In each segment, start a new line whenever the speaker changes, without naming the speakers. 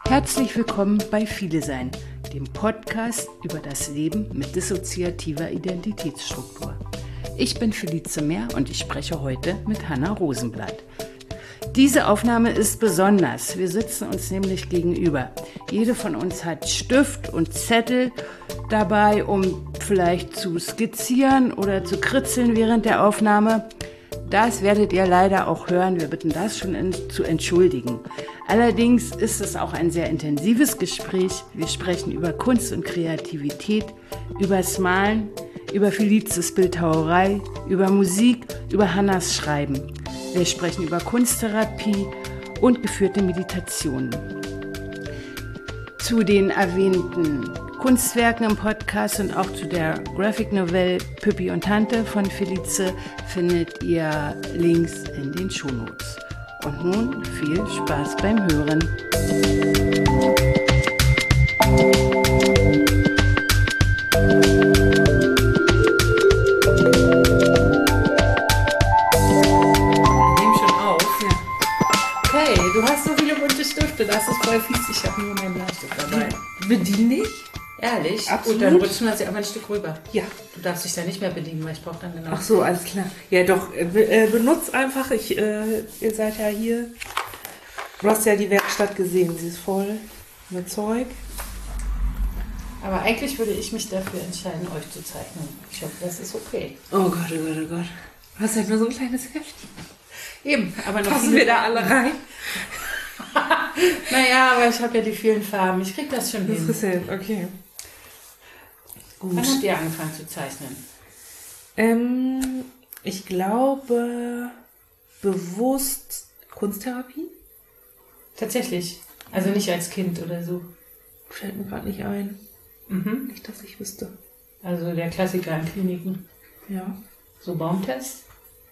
Herzlich willkommen bei Viele Sein, dem Podcast über das Leben mit dissoziativer Identitätsstruktur. Ich bin Felice Mehr und ich spreche heute mit Hanna Rosenblatt. Diese Aufnahme ist besonders. Wir sitzen uns nämlich gegenüber. Jede von uns hat Stift und Zettel dabei, um vielleicht zu skizzieren oder zu kritzeln während der Aufnahme. Das werdet ihr leider auch hören. Wir bitten das schon zu entschuldigen. Allerdings ist es auch ein sehr intensives Gespräch. Wir sprechen über Kunst und Kreativität, übers Malen, über Felices Bildhauerei, über Musik, über Hannas Schreiben. Wir sprechen über Kunsttherapie und geführte Meditationen. Zu den erwähnten Kunstwerken im Podcast und auch zu der Graphic Novelle Püppi und Tante von Felice findet ihr Links in den Shownotes. Und nun viel Spaß beim Hören.
Du hast so viele bunte Stifte, das ist voll fies. Ich habe nur meinen Bleistift dabei.
Bediene dich?
Ehrlich?
Absolut.
Gut, dann rutschen wir sie aber ein Stück rüber.
Ja.
Du darfst dich da nicht mehr bedienen, weil ich brauche dann genau...
Ach so, alles klar. Ja doch, benutzt einfach. Ihr seid ja hier. Du hast ja die Werkstatt gesehen, sie ist voll mit Zeug.
Aber eigentlich würde ich mich dafür entscheiden, euch zu zeichnen. Ich hoffe, das ist okay.
Oh Gott, oh Gott, oh Gott. Du hast ja nur so ein kleines Heftchen.
Eben, aber noch
passen wir da alle rein?
Naja, aber ich habe ja die vielen Farben. Ich krieg das schon hin.
Das ist hin, okay. Gut.
Wann habt ihr angefangen zu zeichnen?
Ich glaube, bewusst Kunsttherapie.
Tatsächlich? Also nicht als Kind oder so?
Fällt mir gerade nicht ein.
Mhm.
Nicht, dass ich wüsste.
Also der Klassiker in Kliniken.
Ja.
So Baumtest?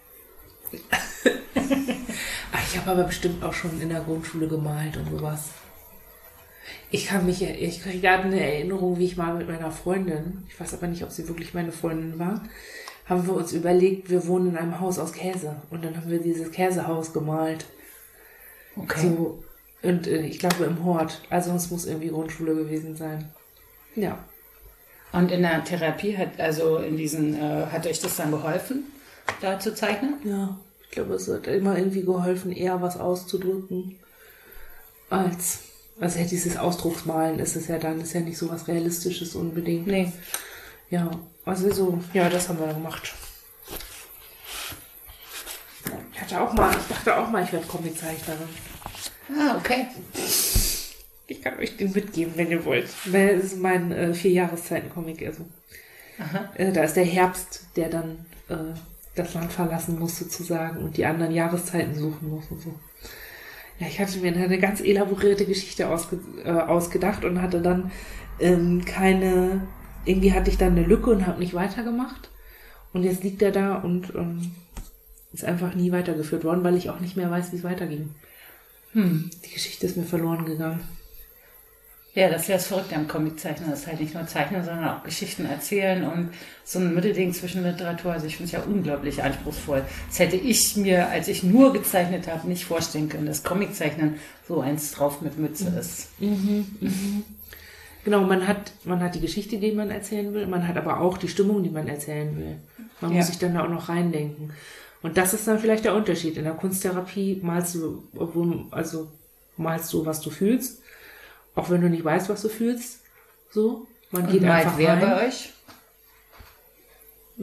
Ich habe aber bestimmt auch schon in der Grundschule gemalt und sowas. Ich kriege gerade eine Erinnerung, wie ich mal mit meiner Freundin, ich weiß aber nicht, ob sie wirklich meine Freundin war, haben wir uns überlegt, wir wohnen in einem Haus aus Käse. Und dann haben wir dieses Käsehaus gemalt.
Okay.
So, und ich glaube im Hort. Also es muss irgendwie Grundschule gewesen sein. Ja.
Und in der Therapie hat euch das dann geholfen, da zu zeichnen?
Ja, ich glaube, es hat immer irgendwie geholfen, eher was auszudrücken, als ja, dieses Ausdrucksmalen ist es ja dann, ist ja nicht so was Realistisches unbedingt.
Nee.
Ja, also so, ja, das haben wir gemacht. Ich dachte auch mal, ich werde Comiczeichnerin.
Ah, okay.
Ich kann euch den mitgeben, wenn ihr wollt. Weil es ist mein 4-Jahreszeiten-Comic. Also. Da ist der Herbst, der dann das Land verlassen muss sozusagen und die anderen Jahreszeiten suchen muss und so. Ja, ich hatte mir eine ganz elaborierte Geschichte ausgedacht und hatte dann irgendwie hatte ich dann eine Lücke und habe nicht weitergemacht. Und jetzt liegt er da und ist einfach nie weitergeführt worden, weil ich auch nicht mehr weiß, wie es weiterging. Die Geschichte ist mir verloren gegangen.
Ja, das ist ja das Verrückte am Comiczeichnen. Das ist halt nicht nur Zeichnen, sondern auch Geschichten erzählen und so ein Mittelding zwischen Literatur. Also ich finde es ja unglaublich anspruchsvoll. Das hätte ich mir, als ich nur gezeichnet habe, nicht vorstellen können, dass Comiczeichnen so eins drauf mit Mütze ist.
Genau, man hat die Geschichte, die man erzählen will, man hat aber auch die Stimmung, die man erzählen will. Man muss sich dann da auch noch reindenken. Und das ist dann vielleicht der Unterschied. In der Kunsttherapie malst du, was du fühlst. Auch wenn du nicht weißt, was du fühlst. So, man geht einfach rein.
Wer bei euch?
Da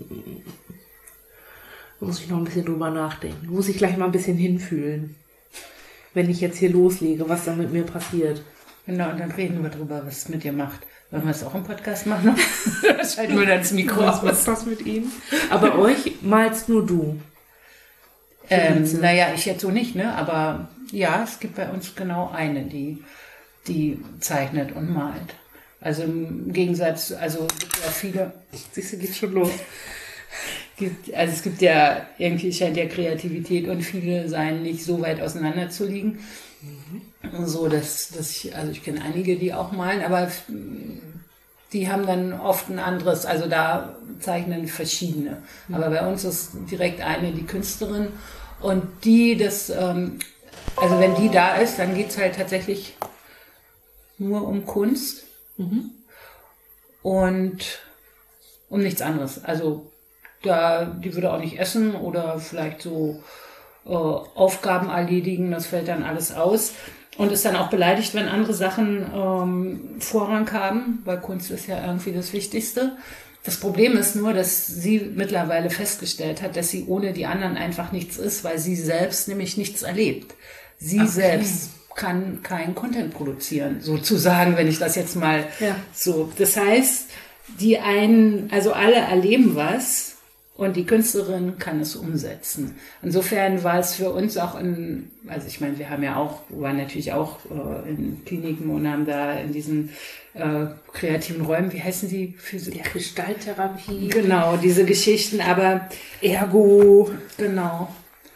muss ich noch ein bisschen drüber nachdenken. Muss ich gleich mal ein bisschen hinfühlen. Wenn ich jetzt hier loslege, was dann mit mir passiert.
Genau, und dann reden wir drüber, was es mit dir macht. Wollen wir es auch im Podcast machen? Schalten wir dann das Mikro aus.
Was ist das mit Ihnen? Aber euch malst nur du.
Naja, ich jetzt so nicht, ne? Aber ja, es gibt bei uns genau eine, die zeichnet und malt. Also im Gegensatz, also es gibt ja viele...
Siehst du, geht schon los.
Es gibt ja, irgendwie scheint ja Kreativität und viele Sein nicht so weit auseinander zu liegen. So, ich kenne einige, die auch malen, aber die haben dann oft ein anderes, also da zeichnen verschiedene. Aber bei uns ist direkt eine, die Künstlerin, und die, also wenn die da ist, dann geht's halt tatsächlich nur um Kunst und um nichts anderes. Also die würde auch nicht essen oder vielleicht so Aufgaben erledigen, das fällt dann alles aus. Und ist dann auch beleidigt, wenn andere Sachen Vorrang haben, weil Kunst ist ja irgendwie das Wichtigste. Das Problem ist nur, dass sie mittlerweile festgestellt hat, dass sie ohne die anderen einfach nichts ist, weil sie selbst nämlich nichts erlebt. Sie selbst kann keinen Content produzieren, sozusagen, wenn ich das jetzt mal so. Das heißt, die einen, also alle erleben was und die Künstlerin kann es umsetzen. Insofern war es für uns auch also ich meine, wir waren natürlich auch in Kliniken und haben da in diesen kreativen Räumen, wie heißen die?
Der Gestalttherapie.
Genau, diese Geschichten, aber Ergo, genau.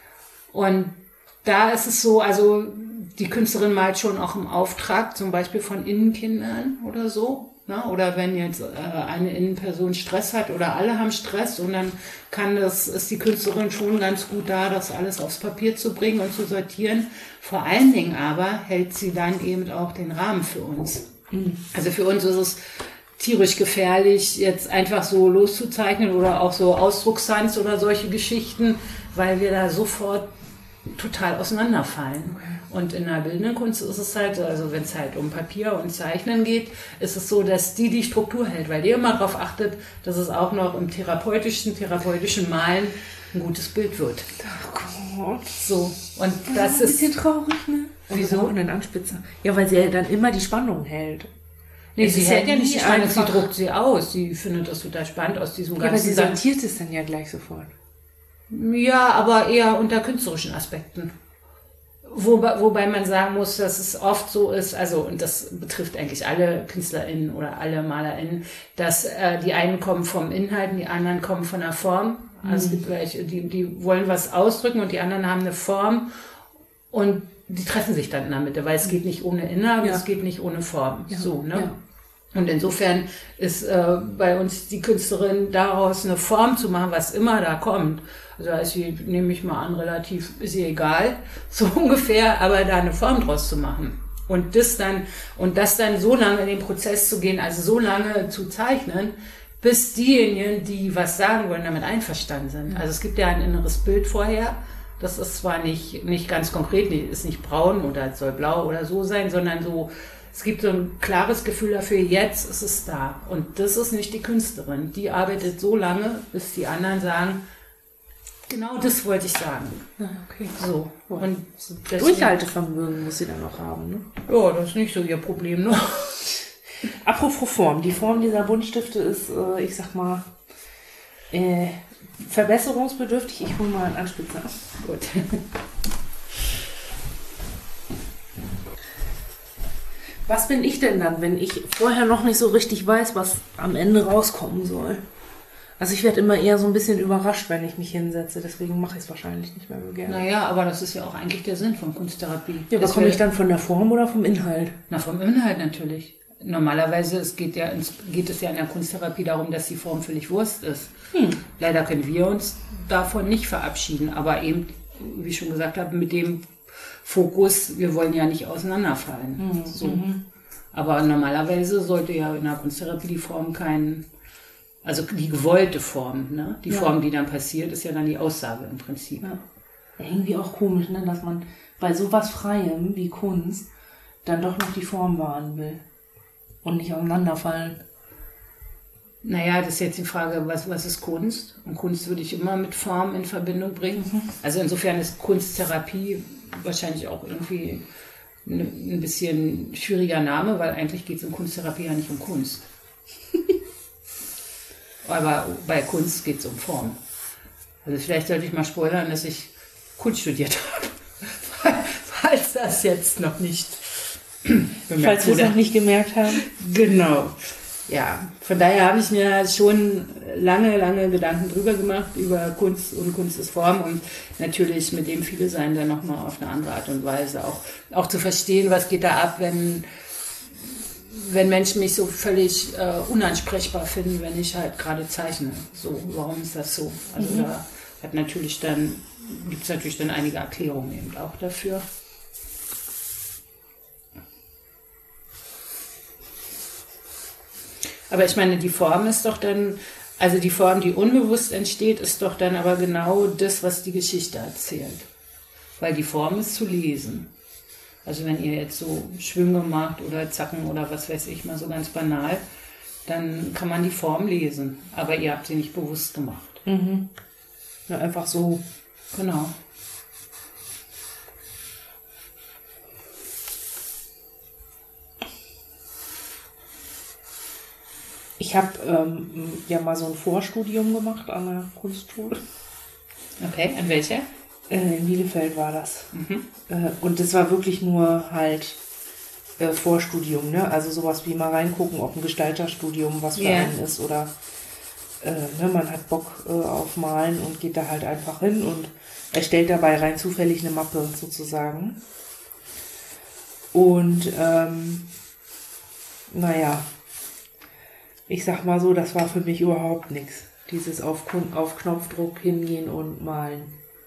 Und da ist es so, also die Künstlerin malt schon auch im Auftrag, zum Beispiel von Innenkindern oder so. Ne? Oder wenn jetzt eine Innenperson Stress hat oder alle haben Stress und dann ist die Künstlerin schon ganz gut da, das alles aufs Papier zu bringen und zu sortieren. Vor allen Dingen aber hält sie dann eben auch den Rahmen für uns. Also für uns ist es tierisch gefährlich, jetzt einfach so loszuzeichnen oder auch so Ausdruckstanz oder solche Geschichten, weil wir da sofort total auseinanderfallen. Und in der bildenden Kunst ist es halt, also wenn es halt um Papier und Zeichnen geht, ist es so, dass die Struktur hält, weil die immer darauf achtet, dass es auch noch im therapeutischen Malen ein gutes Bild wird.
Oh Gott.
So. Und das ist
ein bisschen traurig, ne?
Wieso?
Einen Anspitzer. Ja, weil sie ja dann immer die Spannung hält.
Nee, sie hält ja nicht die Spannung,
einfach,
sie druckt sie aus. Sie findet das total spannend aus diesem ganzen...
aber sie sortiert es dann ja gleich sofort.
Ja, aber eher unter künstlerischen Aspekten. Wobei man sagen muss, dass es oft so ist, also, und das betrifft eigentlich alle KünstlerInnen oder alle MalerInnen, dass die einen kommen vom Inhalt und die anderen kommen von der Form. Also es gibt welche, die wollen was ausdrücken und die anderen haben eine Form und die treffen sich dann in der Mitte, weil es geht nicht ohne Inhalt, es geht nicht ohne Form.
Ja.
So, ne?
Ja.
Und insofern ist bei uns die Künstlerin daraus eine Form zu machen, was immer da kommt. Also da ist sie, nehme ich mal an, ist sie egal, so ungefähr, aber da eine Form draus zu machen. Und das dann so lange in den Prozess zu gehen, also so lange zu zeichnen, bis diejenigen, die was sagen wollen, damit einverstanden sind. Also es gibt ja ein inneres Bild vorher. Das ist zwar nicht ganz konkret, ist nicht braun oder soll blau oder so sein, sondern so, es gibt so ein klares Gefühl dafür, jetzt ist es da. Und das ist nicht die Künstlerin. Die arbeitet so lange, bis die anderen sagen, genau das wollte ich sagen.
Ja, okay.
So. Und
Durchhaltevermögen muss sie dann noch haben, ne?
Ja, das ist nicht so ihr Problem, ne?
Apropos Form. Die Form dieser Buntstifte ist, ich sag mal, verbesserungsbedürftig. Ich hole mal einen Anspitzer.
Gut.
Was bin ich denn dann, wenn ich vorher noch nicht so richtig weiß, was am Ende rauskommen soll? Also ich werde immer eher so ein bisschen überrascht, wenn ich mich hinsetze. Deswegen mache ich es wahrscheinlich nicht mehr so gerne.
Naja, aber das ist ja auch eigentlich der Sinn von Kunsttherapie.
Ja, aber komme ich dann von der Form oder vom Inhalt?
Na, vom Inhalt natürlich. Normalerweise geht es ja in der Kunsttherapie darum, dass die Form völlig Wurst ist. Leider können wir uns davon nicht verabschieden, aber eben, wie ich schon gesagt habe, mit dem Fokus, wir wollen ja nicht auseinanderfallen. So. Aber normalerweise sollte ja in der Kunsttherapie die Form also die gewollte Form, ne? Die Form, die dann passiert, ist ja dann die Aussage im Prinzip.
Ja. Irgendwie auch komisch, ne? Dass man bei sowas Freiem wie Kunst dann doch noch die Form wahren will und nicht auseinanderfallen.
Naja, das ist jetzt die Frage, was ist Kunst? Und Kunst würde ich immer mit Form in Verbindung bringen. Also insofern ist Kunsttherapie wahrscheinlich auch irgendwie ein bisschen schwieriger Name, weil eigentlich geht es in Kunsttherapie ja nicht um Kunst. Aber bei Kunst geht es um Form. Also vielleicht sollte ich mal spoilern, dass ich Kunst studiert habe. Falls das jetzt noch nicht
Falls wir es noch nicht gemerkt haben.
Genau. Ja, von daher habe ich mir schon lange Gedanken drüber gemacht, über Kunst und Kunst ist Form und natürlich mit dem viele sein dann nochmal auf eine andere Art und Weise. Auch zu verstehen, was geht da ab, wenn Menschen mich so völlig unansprechbar finden, wenn ich halt gerade zeichne. So, warum ist das so? Also da gibt es natürlich dann einige Erklärungen eben auch dafür. Aber ich meine, die Form ist doch dann, also die Form, die unbewusst entsteht, ist doch dann aber genau das, was die Geschichte erzählt. Weil die Form ist zu lesen. Also wenn ihr jetzt so Schwünge macht oder Zacken oder was weiß ich, mal so ganz banal, dann kann man die Form lesen. Aber ihr habt sie nicht bewusst gemacht.
Mhm. Ja, einfach so.
Genau.
Ich habe ja mal so ein Vorstudium gemacht an der Kunstschule.
Okay, an welcher?
In Bielefeld war das. Und das war wirklich nur halt Vorstudium, ne? Also sowas wie mal reingucken, ob ein Gestalterstudium was für einen ist oder ne, man hat Bock auf Malen und geht da halt einfach hin und erstellt dabei rein zufällig eine Mappe sozusagen. Und naja, ich sag mal so, das war für mich überhaupt nichts. Dieses auf Knopfdruck hingehen und malen.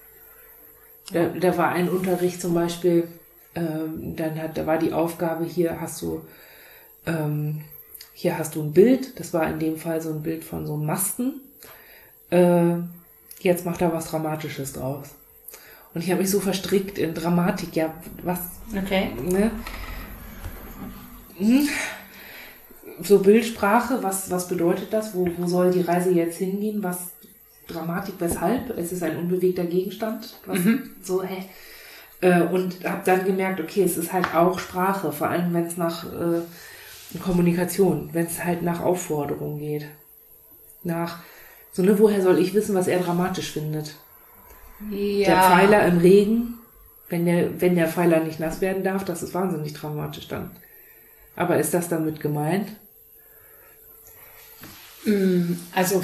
Da war ein Unterricht zum Beispiel, da war die Aufgabe, hier hast du ein Bild, das war in dem Fall so ein Bild von so einem Masten. Jetzt macht er was Dramatisches draus. Und ich habe mich so verstrickt in Dramatik, ja, was?
Okay.
Ne? So Bildsprache, was bedeutet das? Wo soll die Reise jetzt hingehen? Was Dramatik, weshalb? Es ist ein unbewegter Gegenstand. So, und habe dann gemerkt, okay, es ist halt auch Sprache, vor allem wenn es nach Kommunikation, wenn es halt nach Aufforderung geht. Woher soll ich wissen, was er dramatisch findet?
Ja.
Der Pfeiler im Regen, wenn der Pfeiler nicht nass werden darf, das ist wahnsinnig dramatisch dann. Aber ist das damit gemeint?
Also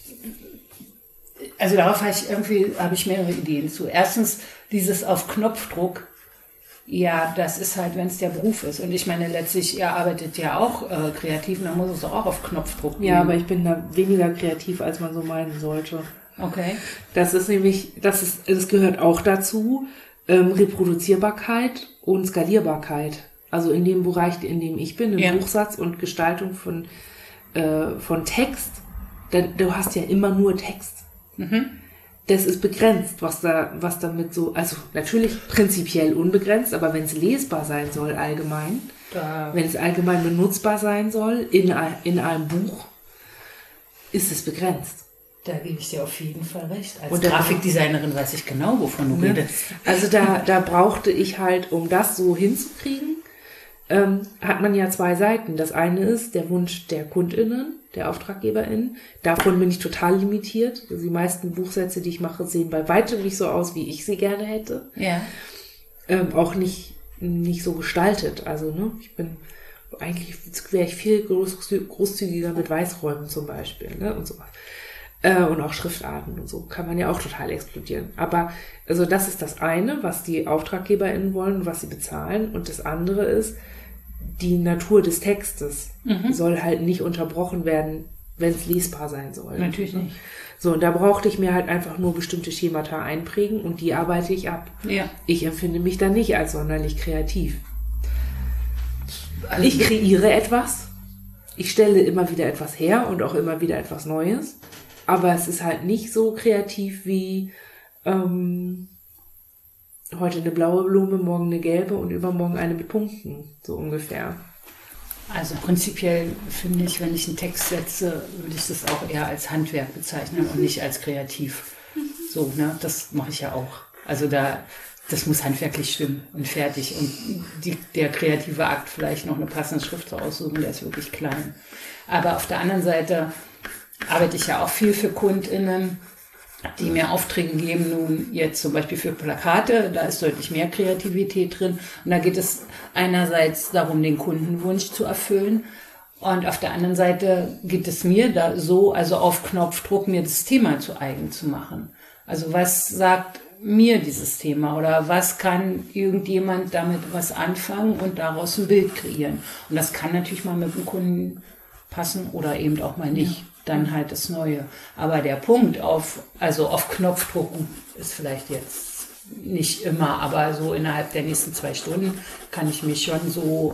darauf habe ich mehrere Ideen zu. Erstens, dieses auf Knopfdruck, ja, das ist halt, wenn es der Beruf ist. Und ich meine, letztlich, ihr arbeitet ja auch kreativ, dann muss es doch auch auf Knopfdruck gehen.
Ja, aber ich bin da weniger kreativ, als man so meinen sollte.
Okay.
Das ist nämlich, es gehört auch dazu, Reproduzierbarkeit und Skalierbarkeit. Also in dem Bereich, in dem ich bin, im Buchsatz und Gestaltung von Text, du hast ja immer nur Text. Das ist begrenzt, was damit so, also natürlich prinzipiell unbegrenzt, aber wenn es lesbar sein soll allgemein, wenn es allgemein benutzbar sein soll in einem Buch, ist es begrenzt.
Da gebe ich dir auf jeden Fall recht. Als Grafikdesignerin weiß ich genau, wovon du redest.
Also da brauchte ich halt, um das so hinzukriegen, hat man ja zwei Seiten. Das eine ist der Wunsch der KundInnen, der AuftraggeberInnen. Davon bin ich total limitiert. Also die meisten Buchsätze, die ich mache, sehen bei weitem nicht so aus, wie ich sie gerne hätte.
Ja.
Auch nicht so gestaltet. Also, ne, eigentlich wäre ich viel großzügiger mit Weißräumen zum Beispiel, ne, und so. Und auch Schriftarten und so kann man ja auch total explodieren. Aber also das ist das eine, was die AuftraggeberInnen wollen, was sie bezahlen. Und das andere ist, die Natur des Textes soll halt nicht unterbrochen werden, wenn es lesbar sein soll.
Natürlich nicht.
So, und da brauchte ich mir halt einfach nur bestimmte Schemata einprägen und die arbeite ich ab.
Ja.
Ich empfinde mich da nicht als sonderlich kreativ. Also ich kreiere etwas, ich stelle immer wieder etwas her und auch immer wieder etwas Neues. Aber es ist halt nicht so kreativ wie heute eine blaue Blume, morgen eine gelbe und übermorgen eine mit Punkten, so ungefähr.
Also prinzipiell finde ich, wenn ich einen Text setze, würde ich das auch eher als Handwerk bezeichnen und nicht als kreativ. So, ne, das mache ich ja auch. Also das muss handwerklich stimmen und fertig. Und der kreative Akt, vielleicht noch eine passende Schrift zu aussuchen, der ist wirklich klein. Aber auf der anderen Seite arbeite ich ja auch viel für KundInnen, die mir Aufträge geben, nun jetzt zum Beispiel für Plakate, da ist deutlich mehr Kreativität drin. Und da geht es einerseits darum, den Kundenwunsch zu erfüllen. Und auf der anderen Seite geht es mir da so, also auf Knopfdruck, mir das Thema zu eigen zu machen. Also was sagt mir dieses Thema oder was kann irgendjemand damit was anfangen und daraus ein Bild kreieren? Und das kann natürlich mal mit dem Kunden passen oder eben auch mal nicht. Ja. Dann halt das Neue. Aber der Punkt auf Knopfdruck ist vielleicht jetzt nicht immer, aber so innerhalb der nächsten 2 Stunden kann ich mich schon so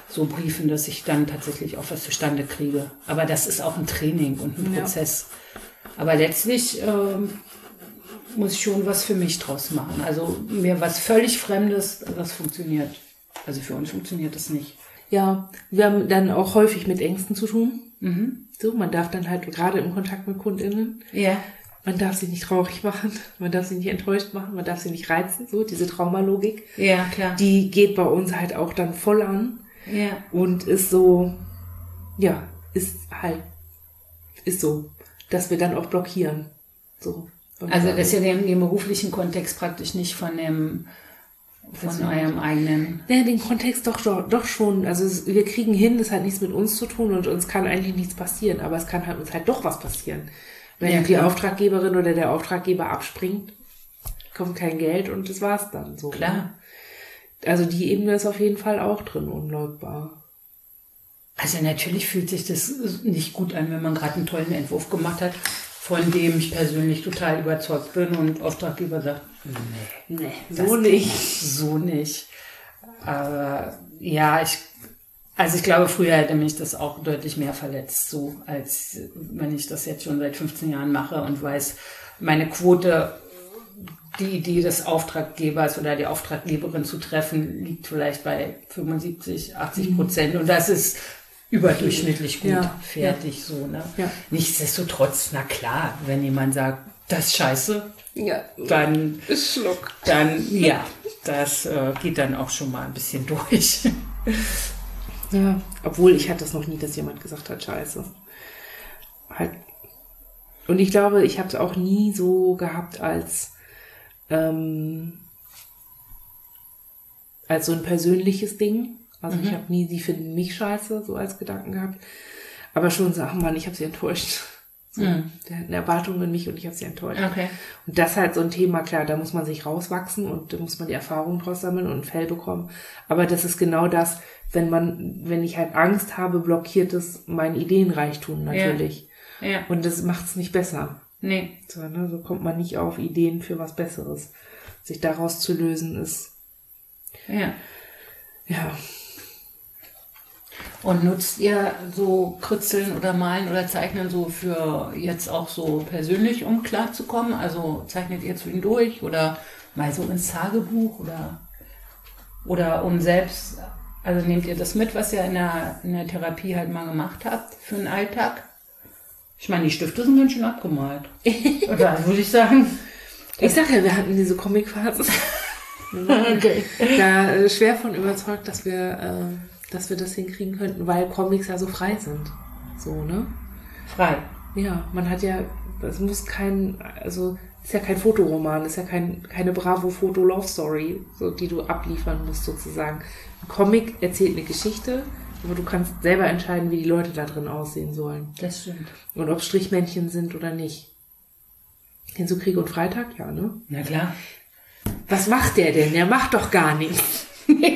so briefen, dass ich dann tatsächlich auch was zustande kriege. Aber das ist auch ein Training und ein Prozess. Aber letztlich muss ich schon was für mich draus machen. Also mir was völlig Fremdes, das funktioniert. Also für uns funktioniert das nicht.
Ja, wir haben dann auch häufig mit Ängsten zu tun. So, man darf dann halt gerade im Kontakt mit KundInnen, man darf sie nicht traurig machen, man darf sie nicht enttäuscht machen, man darf sie nicht reizen, so diese Traumalogik.
Ja, klar.
Die geht bei uns halt auch dann voll an.
Ja.
Und ist so, ist so, dass wir dann auch blockieren. So.
Also das ist ja im beruflichen Kontext praktisch nicht von eurem eigenen...
Ja, den Kontext doch schon. Also wir kriegen hin, das hat nichts mit uns zu tun und uns kann eigentlich nichts passieren, aber es kann halt uns halt doch was passieren. Wenn die Auftraggeberin oder der Auftraggeber abspringt, kommt kein Geld und das war's dann so.
Klar.
Ne? Also die Ebene ist auf jeden Fall auch drin, unleugbar.
Also natürlich fühlt sich das nicht gut an, wenn man gerade einen tollen Entwurf gemacht hat, von dem ich persönlich total überzeugt bin und Auftraggeber sagt, nee, so nicht. Aber ja, ich glaube, früher hätte mich das auch deutlich mehr verletzt, so als wenn ich das jetzt schon seit 15 Jahren mache und weiß, meine Quote, die Idee des Auftraggebers oder der Auftraggeberin zu treffen, liegt vielleicht bei 75-80%. Und das ist überdurchschnittlich gut, fertig, so, ne? Ja. Nichtsdestotrotz, na klar, wenn jemand sagt, das ist scheiße, dann ist Schluck. Das geht dann auch schon mal ein bisschen durch.
Ja, obwohl ich hatte es noch nie, dass jemand gesagt hat, scheiße. Halt. Und ich glaube, ich habe es auch nie so gehabt als so ein persönliches Ding. Also ich habe nie, die finden mich scheiße, so als Gedanken gehabt. Aber schon so, ach Mann, ich habe sie enttäuscht. So, der hat eine Erwartung in mich und ich habe sie enttäuscht.
Okay.
Und das ist halt so ein Thema, klar, da muss man sich rauswachsen und da muss man die Erfahrung draus sammeln und ein Fell bekommen. Aber das ist genau das, wenn ich halt Angst habe, blockiert es mein Ideenreichtum natürlich. Ja. Und das macht es nicht besser.
Nee.
So, ne, so kommt man nicht auf Ideen für was Besseres. Sich daraus zu lösen ist. Ja.
Und nutzt ihr so Kritzeln oder Malen oder Zeichnen so für jetzt auch so persönlich, um klarzukommen? Also zeichnet ihr zwischendurch oder mal so ins Tagebuch oder um selbst, also nehmt ihr das mit, was ihr in der Therapie halt mal gemacht habt für den Alltag? Ich meine, die Stifte sind ganz schön abgemalt. Oder würde ich sagen.
Ich sag ja, wir hatten diese Comic-Phase. Okay. Da schwer von überzeugt, dass wir das hinkriegen könnten, weil Comics ja so frei sind. So, ne?
Frei.
Ja, man hat ja, es muss ist ja kein Fotoroman, ist ja keine Bravo-Foto-Love-Story, so, die du abliefern musst sozusagen. Ein Comic erzählt eine Geschichte, aber du kannst selber entscheiden, wie die Leute da drin aussehen sollen.
Das stimmt.
Und ob Strichmännchen sind oder nicht. Kennst du Krieg und Freitag? Ja, ne?
Na klar.
Was macht der denn? Der macht doch gar nichts.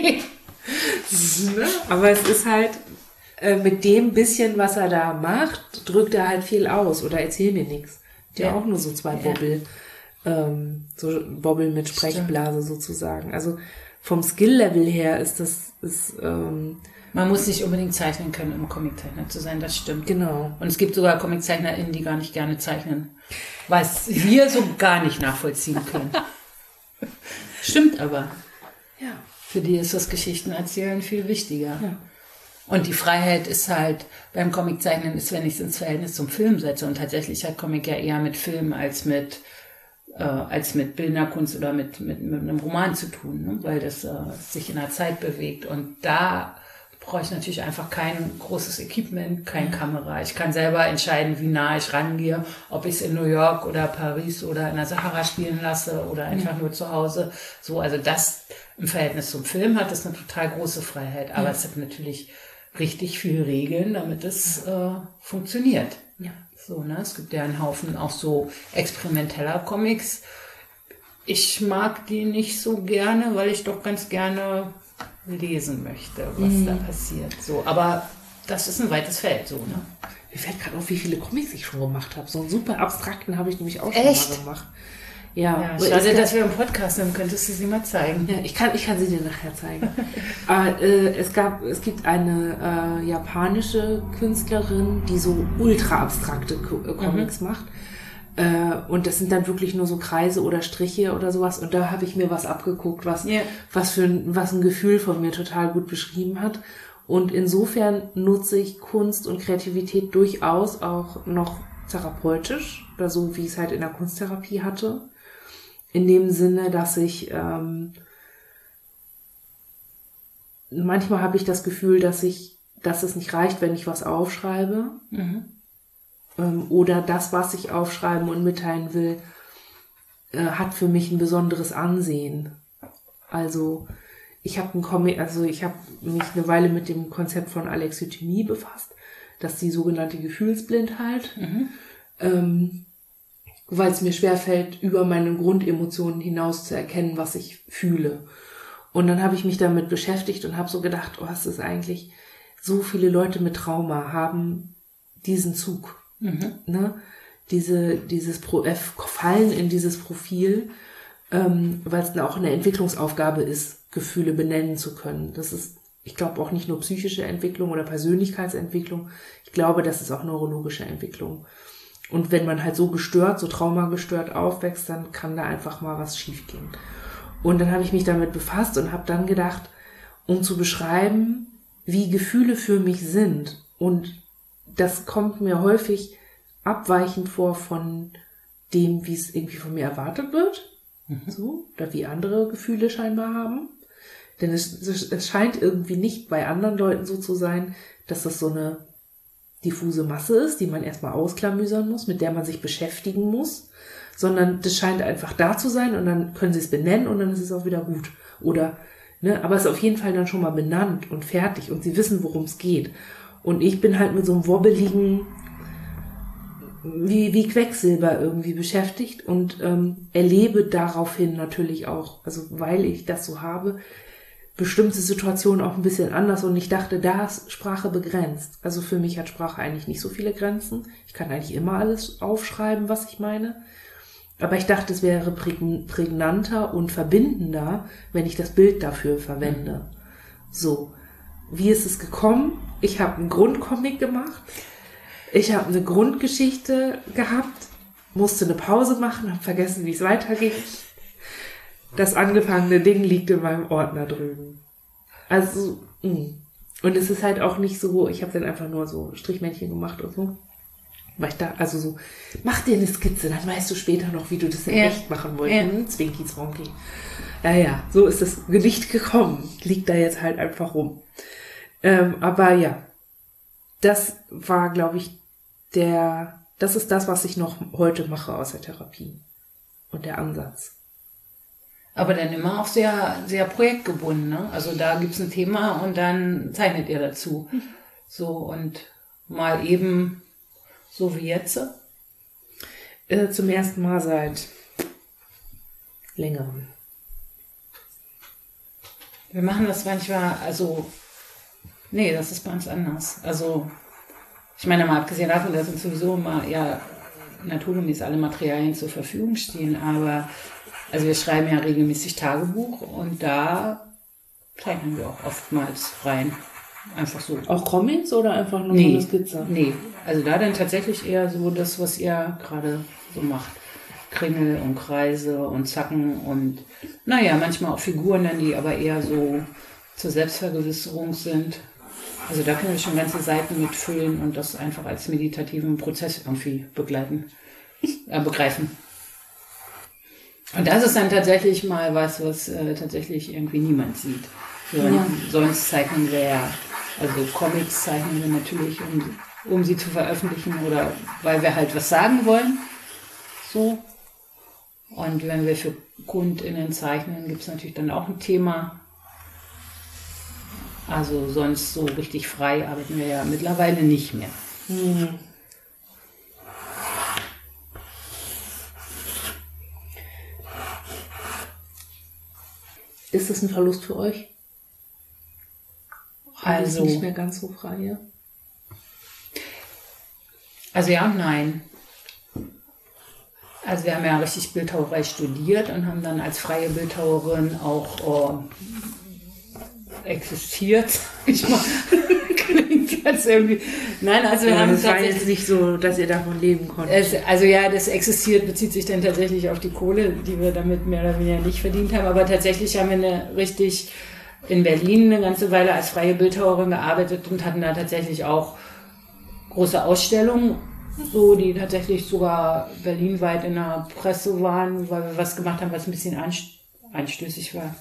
Aber es ist halt, mit dem bisschen, was er da macht, drückt er halt viel aus oder erzählt mir nichts. Ja, auch nur so zwei Bobbel. So Bobbel mit Sprechblase sozusagen. Also vom Skill-Level her ist das,
man muss nicht unbedingt zeichnen können, um Comiczeichner zu sein, das stimmt.
Genau.
Und es gibt sogar ComiczeichnerInnen, die gar nicht gerne zeichnen, was wir so gar nicht nachvollziehen können. Stimmt aber.
Ja.
Für die ist das Geschichtenerzählen viel wichtiger.
Ja.
Und die Freiheit ist halt, beim Comiczeichnen ist, wenn ich es ins Verhältnis zum Film setze. Und tatsächlich hat Comic ja eher mit Film als mit Bildnerkunst oder mit einem Roman zu tun, ne? Weil das sich in der Zeit bewegt. Und da brauche ich natürlich einfach kein großes Equipment, keine Kamera. Ich kann selber entscheiden, wie nah ich rangehe, ob ich es in New York oder Paris oder in der Sahara spielen lasse oder einfach nur zu Hause. So, also das im Verhältnis zum Film hat das eine total große Freiheit. Aber es hat natürlich richtig viel Regeln, damit es funktioniert. Ja. So, ne? Es gibt ja einen Haufen auch so experimenteller Comics. Ich mag die nicht so gerne, weil ich doch ganz gerne lesen möchte, was da passiert. So, aber das ist ein weites Feld, so, ne?
Mir fällt gerade auf, wie viele Comics ich schon gemacht habe. So einen super abstrakten habe ich nämlich auch schon mal gemacht. Ja,
schade, dass wir im Podcast sind. Könntest du sie mal zeigen?
Ja, ich kann sie dir nachher zeigen. Es gibt eine japanische Künstlerin, die so ultra abstrakte Comics macht. Und das sind dann wirklich nur so Kreise oder Striche oder sowas. Und da habe ich mir was abgeguckt, was ein Gefühl von mir total gut beschrieben hat. Und insofern nutze ich Kunst und Kreativität durchaus auch noch therapeutisch oder so, wie ich es halt in der Kunsttherapie hatte. In dem Sinne, dass ich manchmal habe ich das Gefühl, dass es nicht reicht, wenn ich was aufschreibe. Oder das, was ich aufschreiben und mitteilen will, hat für mich ein besonderes Ansehen. Also ich habe mich eine Weile mit dem Konzept von Alexithymie befasst. Das ist die sogenannte Gefühlsblindheit. Weil es mir schwerfällt, über meine Grundemotionen hinaus zu erkennen, was ich fühle. Und dann habe ich mich damit beschäftigt und habe so gedacht, oh, es ist eigentlich, so viele Leute mit Trauma haben diesen Zug. Ne? Fallen in dieses Profil, weil es auch eine Entwicklungsaufgabe ist, Gefühle benennen zu können. Das ist, ich glaube, auch nicht nur psychische Entwicklung oder Persönlichkeitsentwicklung. Ich glaube, das ist auch neurologische Entwicklung. Und wenn man halt so traumagestört aufwächst, dann kann da einfach mal was schiefgehen. Und dann habe ich mich damit befasst und habe dann gedacht, um zu beschreiben, wie Gefühle für mich sind. Und das kommt mir häufig abweichend vor von dem, wie es irgendwie von mir erwartet wird. So, oder wie andere Gefühle scheinbar haben. Denn es scheint irgendwie nicht bei anderen Leuten so zu sein, dass das so eine diffuse Masse ist, die man erstmal ausklamüsern muss, mit der man sich beschäftigen muss, sondern das scheint einfach da zu sein und dann können sie es benennen und dann ist es auch wieder gut. Oder, ne, aber es ist auf jeden Fall dann schon mal benannt und fertig und sie wissen, worum es geht. Und ich bin halt mit so einem wobbeligen, wie Quecksilber irgendwie beschäftigt und erlebe daraufhin natürlich auch, also weil ich das so habe, bestimmte Situationen auch ein bisschen anders und ich dachte, da ist Sprache begrenzt. Also für mich hat Sprache eigentlich nicht so viele Grenzen. Ich kann eigentlich immer alles aufschreiben, was ich meine. Aber ich dachte, es wäre prägnanter und verbindender, wenn ich das Bild dafür verwende. So, wie ist es gekommen? Ich habe einen Grundcomic gemacht. Ich habe eine Grundgeschichte gehabt, musste eine Pause machen, habe vergessen, wie es weiterging. Das angefangene Ding liegt in meinem Ordner drüben. Also, und es ist halt auch nicht so, ich habe dann einfach nur so Strichmännchen gemacht und so. Weil ich da, also so, mach dir eine Skizze, dann weißt du später noch, wie du das in echt machen wolltest. Zwinki, zwonki. Ja, so ist das Gedicht gekommen. Liegt da jetzt halt einfach rum. Aber ja, das war, glaube ich, das ist das, was ich noch heute mache aus der Therapie. Und der Ansatz.
Aber dann immer auch sehr, sehr projektgebunden, ne? Also da gibt's ein Thema und dann zeichnet ihr dazu. So, und mal eben so wie jetzt?
Zum ersten Mal seit längerem.
Wir machen das manchmal, nee, das ist bei uns anders. Also, ich meine, mal abgesehen davon, dass uns sowieso immer naturgemäß alle Materialien zur Verfügung stehen, aber also wir schreiben ja regelmäßig Tagebuch und da zeichnen wir auch oftmals rein. Einfach so.
Auch Comics oder einfach nur so eine Skizze?
Nee, also da dann tatsächlich eher so das, was ihr gerade so macht. Kringel und Kreise und Zacken und naja, manchmal auch Figuren dann, die aber eher so zur Selbstvergewisserung sind. Also da können wir schon ganze Seiten mitfüllen und das einfach als meditativen Prozess irgendwie begreifen. Und das ist dann tatsächlich mal was tatsächlich irgendwie niemand sieht. So, ja. Sonst zeichnen wir ja, also Comics zeichnen wir natürlich, um sie zu veröffentlichen oder weil wir halt was sagen wollen. So. Und wenn wir für KundInnen zeichnen, gibt es natürlich dann auch ein Thema. Also sonst so richtig frei arbeiten wir ja mittlerweile nicht mehr.
Hm. Ist das ein Verlust für euch? Also nicht mehr ganz so frei, ja?
Also ja und nein. also wir haben ja richtig Bildhauerei studiert und haben dann als freie Bildhauerin auch existiert, sag ich mal. Klingt jetzt irgendwie. Nein, also wir haben
das war jetzt nicht so, dass ihr davon leben konntet.
Also ja, das existiert, bezieht sich dann tatsächlich auf die Kohle, die wir damit mehr oder weniger nicht verdient haben. Aber tatsächlich haben wir in Berlin eine ganze Weile als freie Bildhauerin gearbeitet und hatten da tatsächlich auch große Ausstellungen, so, die tatsächlich sogar berlinweit in der Presse waren, weil wir was gemacht haben, was ein bisschen anstößig war.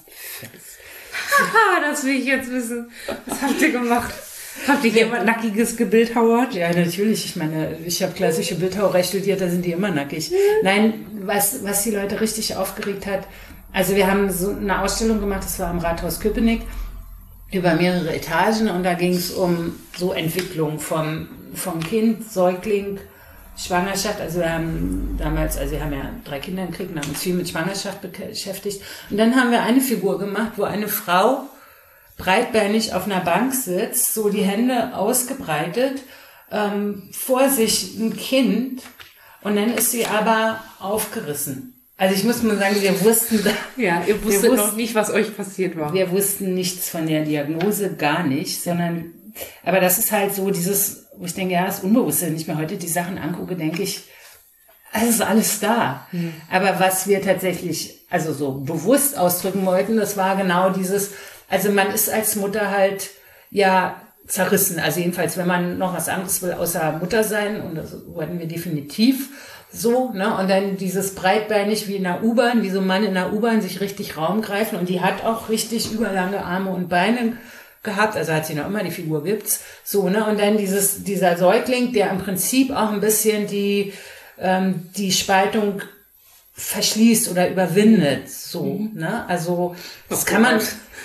Das will ich jetzt wissen. Was habt ihr gemacht? Habt ihr jemand Nackiges gebildhauert?
Ja, natürlich. Ich meine, ich habe klassische Bildhauerei studiert, da sind die immer nackig. Nein, was die Leute richtig aufgeregt hat, also wir haben so eine Ausstellung gemacht, das war am Rathaus Köpenick, über mehrere Etagen und da ging es um so Entwicklung vom Kind, Säugling, Schwangerschaft. Also wir haben damals, also wir haben ja 3 Kinder gekriegt und haben uns viel mit Schwangerschaft beschäftigt. Und dann haben wir eine Figur gemacht, wo eine Frau breitbeinig auf einer Bank sitzt, so die Hände ausgebreitet, vor sich ein Kind und dann ist sie aber aufgerissen. Also ich muss mal sagen, wir wussten...
Ja, ihr wusstet noch nicht, was euch passiert war.
Wir wussten nichts von der Diagnose, gar nicht, sondern... Aber das ist halt so dieses, wo ich denke, ja, das Unbewusste. Wenn ich mir heute die Sachen angucke, denke ich, es ist alles da. Aber was wir tatsächlich, also so bewusst ausdrücken wollten, das war genau dieses, also man ist als Mutter halt, ja, zerrissen. Also jedenfalls, wenn man noch was anderes will, außer Mutter sein, und das wollten wir definitiv so, ne, und dann dieses breitbeinig wie in der U-Bahn, wie so ein Mann in der U-Bahn sich richtig Raum greifen, und die hat auch richtig überlange Arme und Beine gehabt, also hat sie noch immer, die Figur gibt's, so, ne, und dann dieser Säugling, der im Prinzip auch ein bisschen die Spaltung verschließt oder überwindet, so, ne, also, das kann man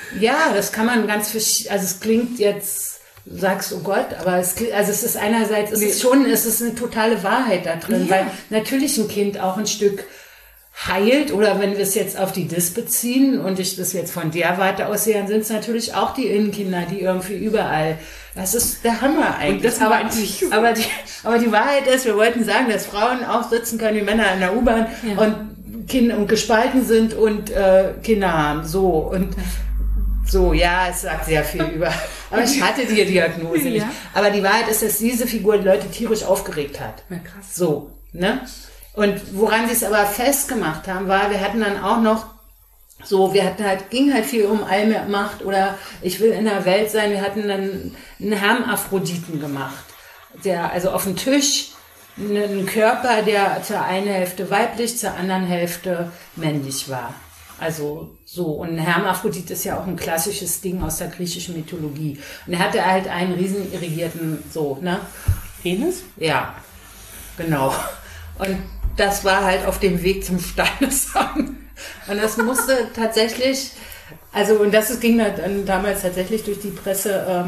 ganz, also es klingt jetzt, du sagst, oh Gott, aber es ist einerseits, es ist eine totale Wahrheit da drin, weil natürlich ein Kind auch ein Stück heilt, oder wenn wir es jetzt auf die Dis beziehen und ich das jetzt von der Warte aus sehe, dann sind es natürlich auch die Innenkinder, die irgendwie überall, das ist der Hammer eigentlich. Aber die Wahrheit ist, wir wollten sagen, dass Frauen auch sitzen können wie Männer in der U-Bahn und Kinder und gespalten sind und Kinder haben, so, und so, ja, es sagt sehr viel über. Aber ich hatte die Diagnose nicht. Aber die Wahrheit ist, dass diese Figur die Leute tierisch aufgeregt hat.
Ja, krass.
So, ne? Und woran sie es aber festgemacht haben, war, wir hatten dann auch noch so, ging halt viel um Allmacht oder ich will in der Welt sein. Wir hatten dann einen Hermaphroditen gemacht. Also auf dem Tisch einen Körper, der zur einen Hälfte weiblich, zur anderen Hälfte männlich war. Also so, und ein Hermaphrodit ist ja auch ein klassisches Ding aus der griechischen Mythologie. Und er hatte halt einen riesen irrigierten, so, ne?
Penis?
Ja, genau. Und das war halt auf dem Weg zum Standesamt. Und das musste tatsächlich, also, und das ging dann damals tatsächlich durch die Presse,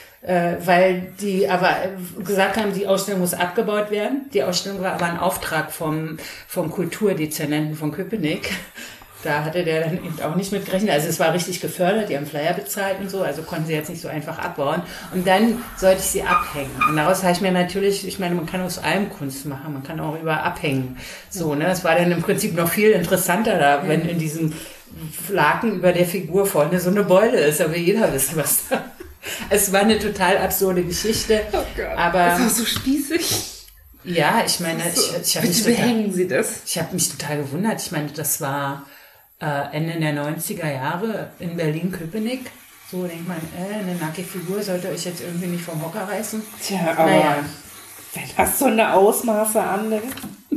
weil die aber gesagt haben, die Ausstellung muss abgebaut werden. Die Ausstellung war aber ein Auftrag vom Kulturdezernenten von Köpenick. Da hatte der dann eben auch nicht mit gerechnet. Also es war richtig gefördert, die haben Flyer bezahlt und so, also konnten sie jetzt nicht so einfach abbauen. Und dann sollte ich sie abhängen. Und daraus habe ich mir natürlich, ich meine, man kann aus allem Kunst machen, man kann auch über abhängen. So, ne? Es war dann im Prinzip noch viel interessanter da, wenn in diesem Laken über der Figur vorne so eine Beule ist, aber jeder wissen, was da. Es war eine total absurde Geschichte. Oh Gott, aber
das war so spießig.
Ja, ich meine, ich habe mich total gewundert. Ich meine, das war Ende der 90er Jahre in Berlin-Köpenick. So denkt man, eine nackige Figur sollte euch jetzt irgendwie nicht vom Hocker reißen.
Tja, aber wenn das so eine Ausmaße annimmt.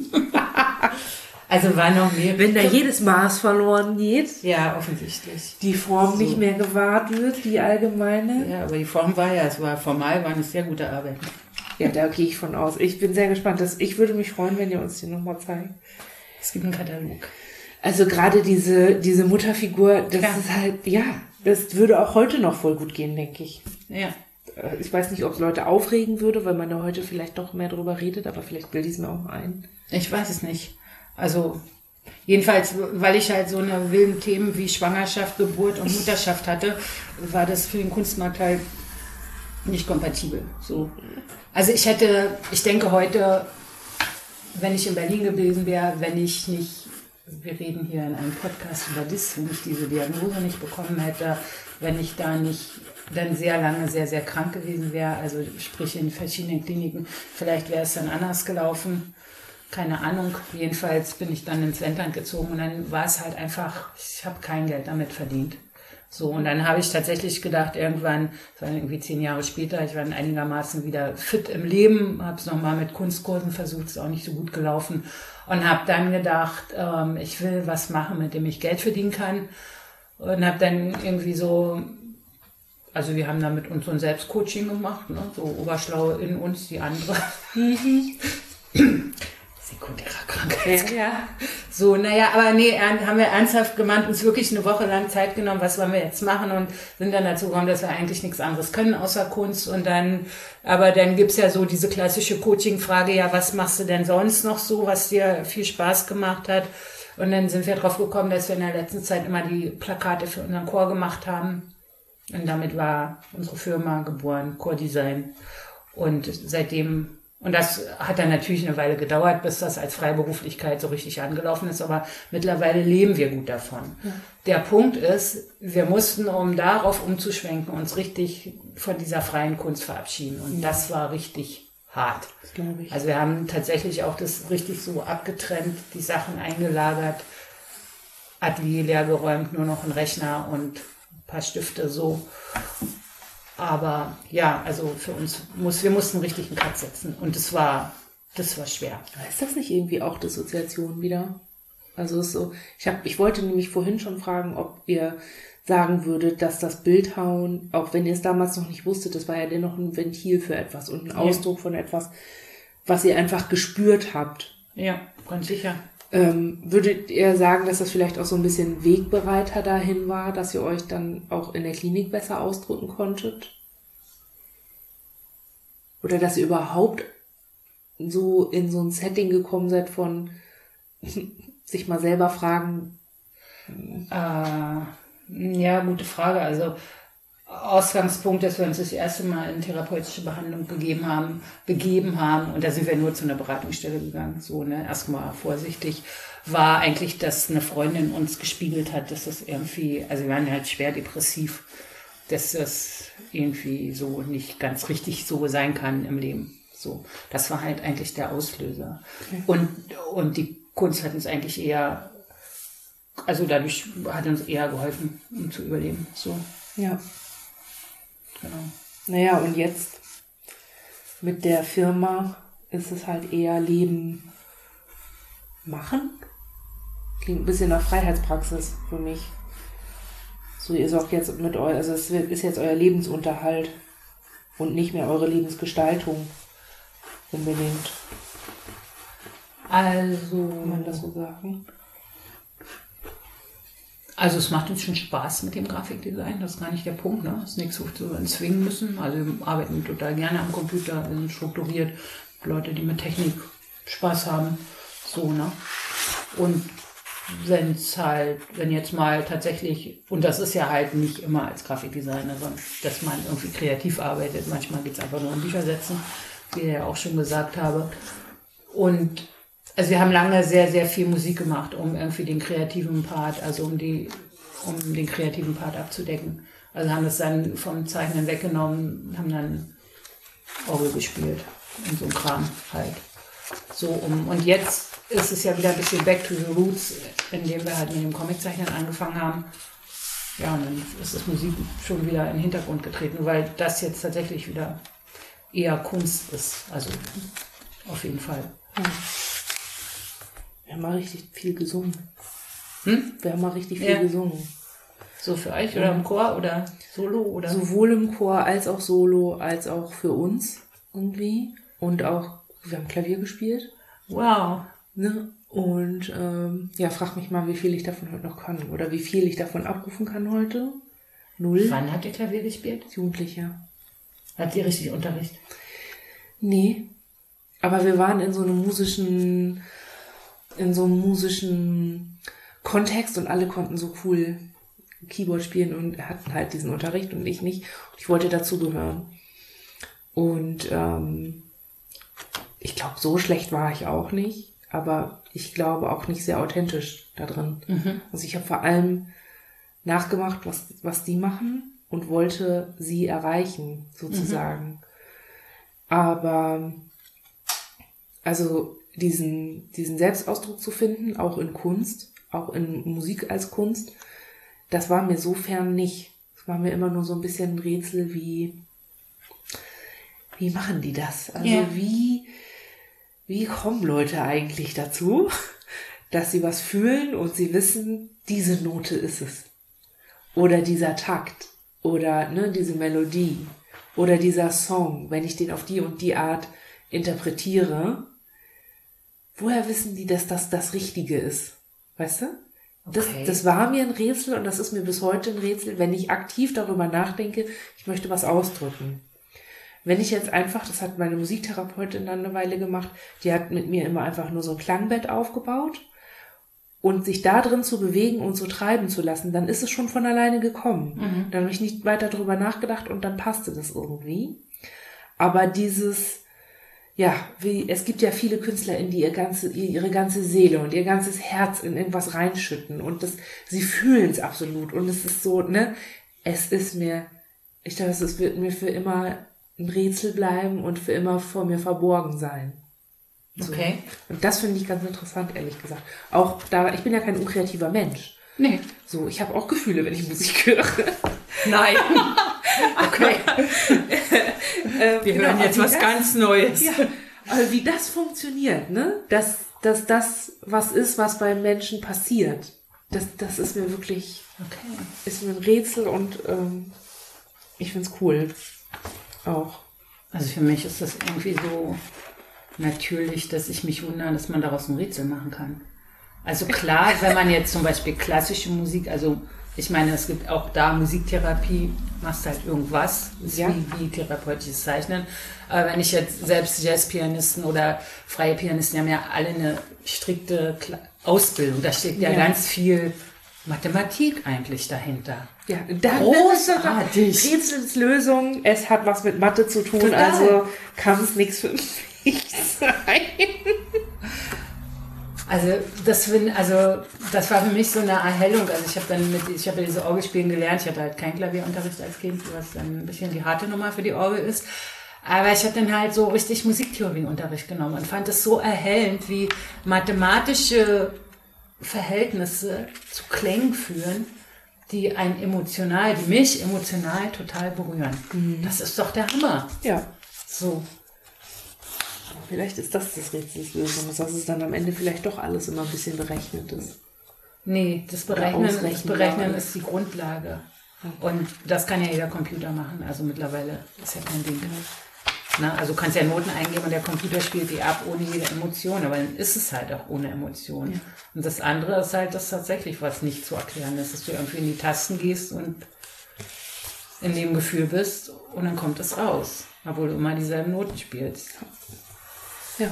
Also war noch mehr.
Wenn da jedes Maß verloren geht.
Ja, offensichtlich.
Die Form nicht mehr gewahrt wird, die allgemeine.
Ja, aber die Form formal war eine sehr gute Arbeit.
Ja, da gehe ich von aus. Ich bin sehr gespannt. Ich würde mich freuen, wenn ihr uns die nochmal zeigt.
Es gibt einen Katalog.
Also gerade diese Mutterfigur, das ist halt, das würde auch heute noch voll gut gehen, denke ich.
Ja.
Ich weiß nicht, ob es Leute aufregen würde, weil man da heute vielleicht doch mehr drüber redet, aber vielleicht bilde ich es mir auch ein.
Ich weiß es nicht. Also jedenfalls, weil ich halt so eine wilden Themen wie Schwangerschaft, Geburt und Mutterschaft hatte, war das für den Kunstmarkt halt nicht kompatibel. So. Also ich denke heute, wenn ich in Berlin gewesen wäre, wenn ich nicht, wir reden hier in einem Podcast über das, wenn ich diese Diagnose nicht bekommen hätte, wenn ich da nicht dann sehr lange sehr, sehr krank gewesen wäre, also sprich in verschiedenen Kliniken, vielleicht wäre es dann anders gelaufen, keine Ahnung. Jedenfalls bin ich dann ins Wendland gezogen und dann war es halt einfach, ich habe kein Geld damit verdient. So, und dann habe ich tatsächlich gedacht, irgendwann, das war irgendwie 10 Jahre später, ich war dann einigermaßen wieder fit im Leben, habe es nochmal mit Kunstkursen versucht, ist auch nicht so gut gelaufen und habe dann gedacht, ich will was machen, mit dem ich Geld verdienen kann und habe dann irgendwie so, also wir haben da mit uns so ein Selbstcoaching gemacht, ne? So Oberschlaue in uns, die andere. Sekundärer Krankheit.
Ja.
So, naja, aber nee, haben wir ernsthaft gemeint, uns wirklich eine Woche lang Zeit genommen, was wollen wir jetzt machen und sind dann dazu gekommen, dass wir eigentlich nichts anderes können außer Kunst und dann, aber dann gibt's ja so diese klassische Coaching-Frage, ja, was machst du denn sonst noch so, was dir viel Spaß gemacht hat? Und dann sind wir drauf gekommen, dass wir in der letzten Zeit immer die Plakate für unseren Chor gemacht haben. Und damit war unsere Firma geboren, Chordesign. Und seitdem, und das hat dann natürlich eine Weile gedauert, bis das als Freiberuflichkeit so richtig angelaufen ist, aber mittlerweile leben wir gut davon. Ja. Der Punkt ist, wir mussten, um darauf umzuschwenken, uns richtig von dieser freien Kunst verabschieden. Und das war richtig hart. Das glaube ich. Also wir haben tatsächlich auch das richtig so abgetrennt, die Sachen eingelagert, Atelier leer geräumt, nur noch ein Rechner und paar Stifte so. Aber ja, also für uns wir mussten richtig einen Cut setzen. Und das war schwer.
Ist das nicht irgendwie auch Dissoziation wieder? Also ist so, ich wollte nämlich vorhin schon fragen, ob ihr sagen würdet, dass das Bildhauen, auch wenn ihr es damals noch nicht wusstet, das war ja dennoch ein Ventil für etwas und ein Ausdruck von etwas, was ihr einfach gespürt habt.
Ja, ganz sicher.
Würdet ihr sagen, dass das vielleicht auch so ein bisschen Wegbereiter dahin war, dass ihr euch dann auch in der Klinik besser ausdrücken konntet? Oder dass ihr überhaupt so in so ein Setting gekommen seid von sich mal selber fragen?
Ja, gute Frage. Also Ausgangspunkt, dass wir uns das erste Mal in therapeutische Behandlung begeben haben, und da sind wir nur zu einer Beratungsstelle gegangen, so, ne, erstmal vorsichtig, war eigentlich, dass eine Freundin uns gespiegelt hat, dass das irgendwie, also wir waren halt schwer depressiv, dass das irgendwie so nicht ganz richtig so sein kann im Leben. So, das war halt eigentlich der Auslöser. Okay. Und die Kunst hat uns eigentlich eher, also dadurch hat uns eher geholfen, um zu überleben. So.
Ja.
Genau.
Naja, und jetzt mit der Firma ist es halt eher Leben machen. Klingt ein bisschen nach Freiheitspraxis für mich. So, ihr sorgt jetzt mit euch, also es ist jetzt euer Lebensunterhalt und nicht mehr eure Lebensgestaltung unbedingt.
Also,
kann man das so sagen?
Also es macht uns schon Spaß mit dem Grafikdesign, das ist gar nicht der Punkt, ne? Das ist nichts, wo wir zwingen müssen. Also wir arbeiten total gerne am Computer, wir sind strukturiert, Leute, die mit Technik Spaß haben, so, ne? Und wenn jetzt mal tatsächlich, und das ist ja halt nicht immer als Grafikdesigner, sondern dass man irgendwie kreativ arbeitet, manchmal geht es einfach nur um Bücher setzen, wie ich ja auch schon gesagt habe. Und also wir haben lange sehr, sehr viel Musik gemacht, um irgendwie den kreativen Part, also um den kreativen Part abzudecken. Also haben das dann vom Zeichnen weggenommen, haben dann Orgel gespielt und so ein Kram halt. So und jetzt ist es ja wieder ein bisschen back to the roots, indem wir halt mit dem Comiczeichnen angefangen haben. Ja, und dann ist das Musik schon wieder in den Hintergrund getreten, weil das jetzt tatsächlich wieder eher Kunst ist. Also auf jeden Fall.
Wir haben mal richtig viel gesungen. Wir haben mal richtig viel gesungen.
So für euch oder im Chor oder solo? Oder?
Sowohl im Chor als auch solo, als auch für uns irgendwie. Und auch, wir haben Klavier gespielt.
Wow.
Ne? Und frag mich mal, wie viel ich davon heute noch kann. Oder wie viel ich davon abrufen kann heute. 0.
Wann habt ihr Klavier gespielt?
Jugendlicher.
Habt ihr richtig Unterricht?
Nee. Aber wir waren in so einem musischen Kontext und alle konnten so cool Keyboard spielen und hatten halt diesen Unterricht und ich nicht. Und ich wollte dazugehören. Und ich glaube, so schlecht war ich auch nicht. aber ich glaube auch nicht sehr authentisch da drin. Also ich habe vor allem nachgemacht, was die machen und wollte sie erreichen, sozusagen. Aber also diesen Selbstausdruck zu finden, auch in Kunst, auch in Musik als Kunst, das war mir so fern nicht. Es war mir immer nur so ein bisschen ein Rätsel, wie machen die das? Also wie kommen Leute eigentlich dazu, dass sie was fühlen und sie wissen, diese Note ist es. Oder dieser Takt. Oder diese Melodie. Oder dieser Song, wenn ich den auf die und die Art interpretiere. Woher wissen die, dass das das Richtige ist? Weißt du? Das war mir ein Rätsel und das ist mir bis heute ein Rätsel, wenn ich aktiv darüber nachdenke, ich möchte was ausdrücken. Wenn ich jetzt einfach, das hat meine Musiktherapeutin dann eine Weile gemacht, die hat mit mir immer einfach nur so ein Klangbett aufgebaut und sich da drin zu bewegen und so treiben zu lassen, dann ist es schon von alleine gekommen. Dann habe ich nicht weiter drüber nachgedacht und dann passte das irgendwie. Aber es gibt ja viele Künstler, die ihre ganze Seele und ihr ganzes Herz in irgendwas reinschütten und sie fühlen es absolut und es ist so, ich glaube, es wird mir für immer ein Rätsel bleiben und für immer vor mir verborgen sein. So. Okay. Und das finde ich ganz interessant, ehrlich gesagt. Auch da, ich bin ja kein unkreativer Mensch. Nee. So, ich habe auch Gefühle, wenn ich Musik höre. Nein.
Okay. Wir hören jetzt was ganz Neues.
Ja, aber wie das funktioniert, dass das was ist, was beim Menschen passiert, das ist mir wirklich, ist mir ein Rätsel und ich find's cool. Auch.
Also für mich ist das irgendwie so natürlich, dass ich mich wundere, dass man daraus ein Rätsel machen kann. Also klar, wenn man jetzt zum Beispiel klassische Musik, also ich meine, es gibt auch da Musiktherapie, machst halt irgendwas, ist wie therapeutisches Zeichnen. Aber wenn ich jetzt selbst Jazzpianisten oder freie Pianisten, die haben ja alle eine strikte Ausbildung, da steht ja ganz viel Mathematik eigentlich dahinter.
Ja, großartig. Rätselslösung, es hat was mit Mathe zu tun, also kann es nichts für mich sein.
Also das war für mich so eine Erhellung. Also ich habe diese Orgelspielen gelernt. Ich hatte halt keinen Klavierunterricht als Kind, was dann ein bisschen die harte Nummer für die Orgel ist. Aber ich habe dann halt so richtig Musiktheorieunterricht genommen und fand es so erhellend, wie mathematische Verhältnisse zu Klängen führen, die mich emotional total berühren. Das ist doch der Hammer.
Ja.
So.
Vielleicht ist das Rätselslösung, dass es dann am Ende vielleicht doch alles immer ein bisschen berechnet ist.
Nee, das Berechnen ist die Grundlage. Und das kann ja jeder Computer machen. Also mittlerweile ist ja kein Ding. Also du kannst ja Noten eingeben und der Computer spielt die ab ohne jede Emotion. Aber dann ist es halt auch ohne Emotion. Ja. Und das andere ist halt, dass tatsächlich was nicht zu erklären ist. Dass du irgendwie in die Tasten gehst und in dem Gefühl bist und dann kommt es raus. Obwohl du immer dieselben Noten spielst.
Ja.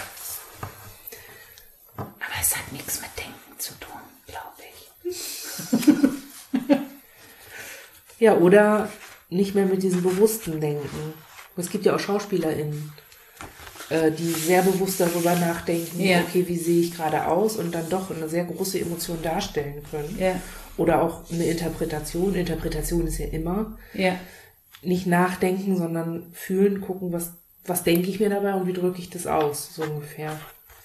Aber es hat nichts mit Denken zu tun, glaube ich.
Ja, oder nicht mehr mit diesem bewussten Denken. Es gibt ja auch SchauspielerInnen, die sehr bewusst darüber nachdenken, okay, wie sehe ich gerade aus und dann doch eine sehr große Emotion darstellen können. Ja. Oder auch eine Interpretation. Interpretation ist ja immer nicht nachdenken, sondern fühlen, gucken, was denke ich mir dabei und wie drücke ich das aus, so ungefähr.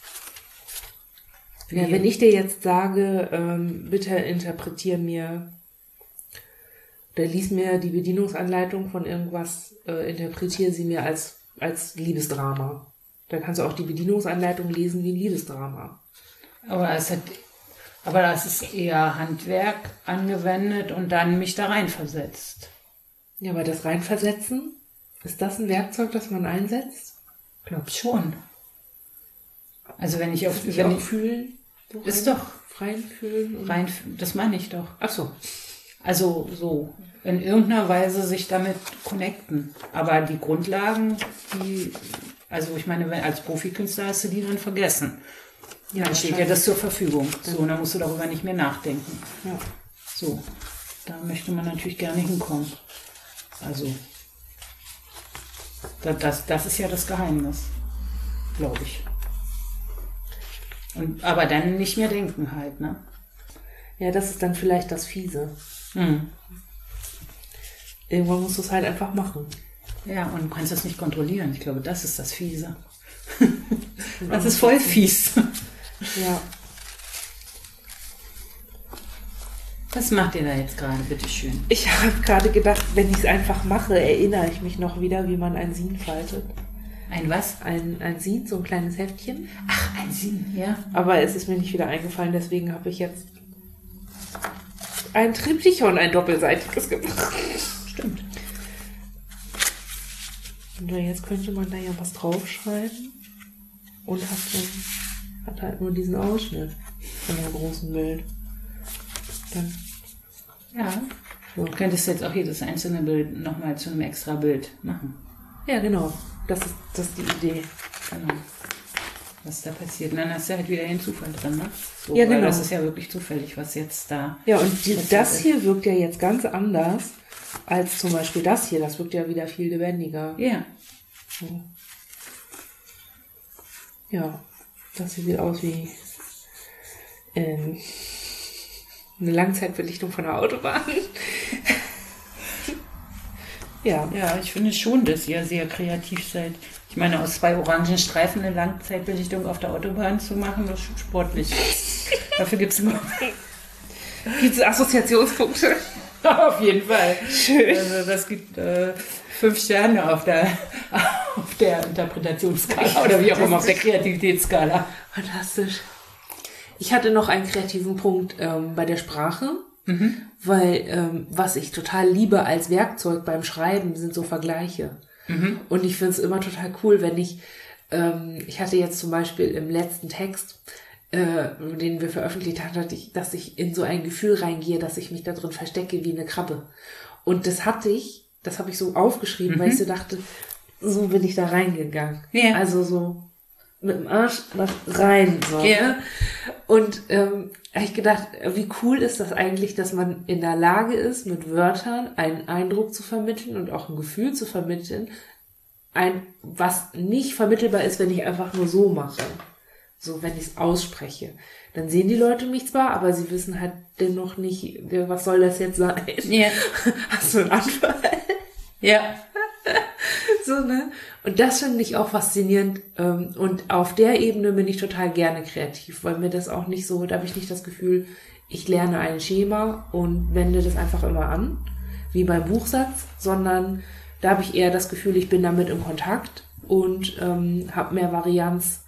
Ja, wenn ich dir jetzt sage, bitte interpretier mir oder lies mir die Bedienungsanleitung von irgendwas, interpretiere sie mir als Liebesdrama. Dann kannst du auch die Bedienungsanleitung lesen wie ein Liebesdrama.
Aber das ist eher Handwerk angewendet und dann mich da reinversetzt.
Ja, aber das Reinversetzen, ist das ein Werkzeug, das man einsetzt?
Glaub schon. Also wenn ich auch
fühlen,
ist doch
reinfühlen.
Das meine ich doch.
Ach so.
Also so in irgendeiner Weise sich damit connecten. Aber die Grundlagen, also ich meine, als Profikünstler hast du die dann vergessen. Ja, dann steht ja das zur Verfügung. So, und dann musst du darüber nicht mehr nachdenken. Ja. So, da möchte man natürlich gerne hinkommen. Also das ist ja das Geheimnis, glaube ich. Aber dann nicht mehr denken halt, ne?
Ja, das ist dann vielleicht das Fiese. Irgendwann musst du es halt einfach machen.
Ja, und du kannst das nicht kontrollieren. Ich glaube, das ist das Fiese. Das ist voll fies.
Ja.
Was macht ihr da jetzt gerade, bitteschön?
Ich habe gerade gedacht, wenn ich es einfach mache, erinnere ich mich noch wieder, wie man ein Sin faltet.
Ein was?
Ein Sin, so ein kleines Heftchen.
Ach, ein Sin, ja.
Aber es ist mir nicht wieder eingefallen, deswegen habe ich jetzt ein Triptychon, ein doppelseitiges gemacht.
Stimmt.
Und jetzt könnte man da ja was draufschreiben und hat halt nur diesen Ausschnitt von dem großen Bild. Dann,
ja.
So.
Du könntest jetzt auch jedes einzelne Bild nochmal zu einem extra Bild machen.
Ja, genau. Das ist die Idee.
Genau. Was da passiert. Und dann hast du halt wieder den Zufall drin, ne? So,
ja, genau.
Weil das ist ja wirklich zufällig, was jetzt da...
Ja, und das hier wirkt ja jetzt ganz anders als zum Beispiel das hier. Das wirkt ja wieder viel lebendiger.
Ja.
So. Ja, das hier sieht aus wie eine Langzeitbelichtung von der Autobahn. Ja.
Ja, ich finde schon, dass ihr sehr kreativ seid. Ich meine, aus 2 orangen Streifen eine Langzeitbelichtung auf der Autobahn zu machen, das ist schon sportlich. Dafür gibt
es Assoziationspunkte.
Auf jeden Fall.
Schön.
Also das gibt 5 Sterne auf der Interpretationsskala oder wie auch immer, auf der Kreativitätsskala.
Fantastisch. Ich hatte noch einen kreativen Punkt bei der Sprache, weil was ich total liebe als Werkzeug beim Schreiben sind so Vergleiche. Und ich finde es immer total cool, wenn ich hatte jetzt zum Beispiel im letzten Text, den wir veröffentlicht haben, dass ich in so ein Gefühl reingehe, dass ich mich da drin verstecke wie eine Krabbe. Und das habe ich so aufgeschrieben, weil ich so dachte, so bin ich da reingegangen.
Ja.
Also so mit dem Arsch nach rein. So,
ja.
Ne? Und habe ich gedacht, wie cool ist das eigentlich, dass man in der Lage ist, mit Wörtern einen Eindruck zu vermitteln und auch ein Gefühl zu vermitteln, was nicht vermittelbar ist, wenn ich einfach nur so mache. So, wenn ich es ausspreche. Dann sehen die Leute mich zwar, aber sie wissen halt dennoch nicht, was soll das jetzt sein?
Ja.
Hast du einen Anfall?
Ja.
So, ne? Und das finde ich auch faszinierend. Und auf der Ebene bin ich total gerne kreativ, weil mir das auch nicht so, da habe ich nicht das Gefühl, ich lerne ein Schema und wende das einfach immer an, wie beim Buchsatz, sondern da habe ich eher das Gefühl, ich bin damit in Kontakt und habe mehr Varianz,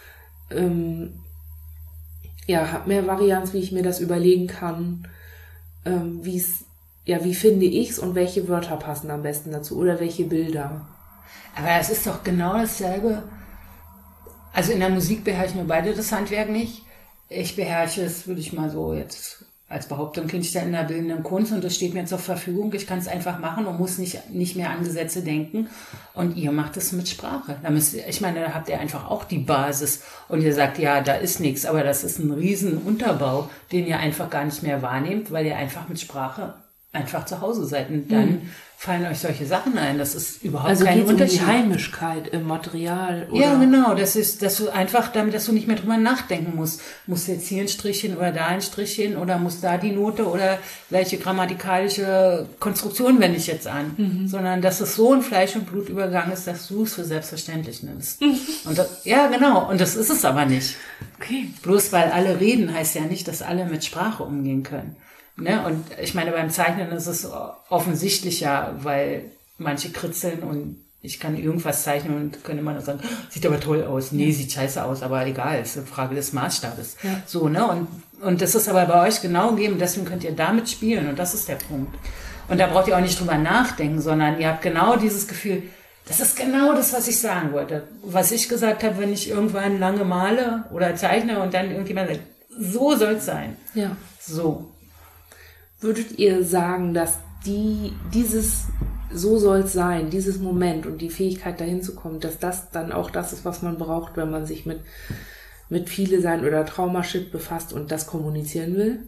wie ich mir das überlegen kann, wie finde ich's und welche Wörter passen am besten dazu oder welche Bilder.
Aber es ist doch genau dasselbe. Also in der Musik beherrschen wir beide das Handwerk nicht. Ich beherrsche es, würde ich mal so jetzt als Behauptung, Künstler in der bildenden Kunst und das steht mir zur Verfügung. Ich kann es einfach machen und muss nicht mehr an Gesetze denken. Und ihr macht es mit Sprache. Ich meine, da habt ihr einfach auch die Basis und ihr sagt, ja, da ist nichts, aber das ist ein riesen Unterbau, den ihr einfach gar nicht mehr wahrnehmt, weil ihr einfach mit Sprache einfach zu Hause seid. Und dann fallen euch solche Sachen ein. Das ist überhaupt kein Unterschied.
Um die Heimischkeit im Material. Oder?
Ja, genau. Das ist, dass du einfach damit, dass du nicht mehr drüber nachdenken musst. Muss jetzt hier ein Strichchen oder da ein Strichchen oder muss da die Note oder welche grammatikalische Konstruktion wende ich jetzt an. Sondern dass es so in Fleisch und Blut übergegangen ist, dass du es für selbstverständlich nimmst. Und das, ja, genau. Und das ist es aber nicht.
Okay.
Bloß weil alle reden, heißt ja nicht, dass alle mit Sprache umgehen können. Ne? Und ich meine, beim Zeichnen ist es offensichtlicher, weil manche kritzeln und ich kann irgendwas zeichnen und könnte man sagen, sieht aber toll aus. Nee, sieht scheiße aus, aber egal, ist eine Frage des Maßstabes. Ja. So, ne? Und das ist aber bei euch genau gegeben, deswegen könnt ihr damit spielen und das ist der Punkt. Und da braucht ihr auch nicht drüber nachdenken, sondern ihr habt genau dieses Gefühl, das ist genau das, was ich sagen wollte. Was ich gesagt habe, wenn ich irgendwann lange male oder zeichne und dann irgendjemand sagt, so soll es sein.
Ja.
So.
Würdet ihr sagen, dass dieses so soll es sein, dieses Moment und die Fähigkeit dahin zu kommen, dass das dann auch das ist, was man braucht, wenn man sich mit Viele sein oder Traumashit befasst und das kommunizieren will?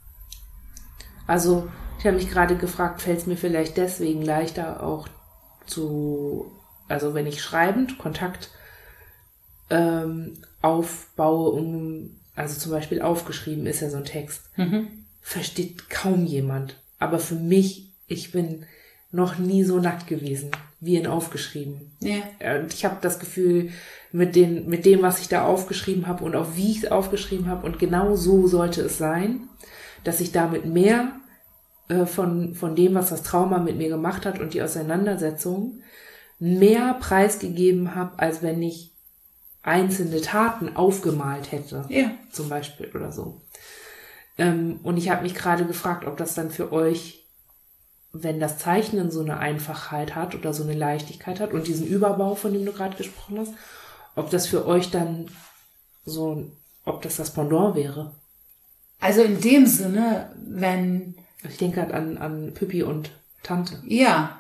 Also, ich habe mich gerade gefragt, fällt es mir vielleicht deswegen leichter auch also wenn ich schreibend Kontakt aufbaue, also zum Beispiel aufgeschrieben ist ja so ein Text, versteht kaum jemand. Aber für mich, ich bin noch nie so nackt gewesen, wie in aufgeschrieben. Ja. Und ich habe das Gefühl, mit dem, was ich da aufgeschrieben habe und auch wie ich es aufgeschrieben habe, und genau so sollte es sein, dass ich damit mehr von dem, was das Trauma mit mir gemacht hat und die Auseinandersetzung, mehr preisgegeben habe, als wenn ich einzelne Taten aufgemalt hätte, zum Beispiel oder so. Und ich habe mich gerade gefragt, ob das dann für euch, wenn das Zeichnen so eine Einfachheit hat oder so eine Leichtigkeit hat und diesen Überbau, von dem du gerade gesprochen hast, ob das für euch dann so, ob das Pendant wäre.
Also in dem Sinne, wenn...
Ich denke halt an Püppi und Tante.
Ja.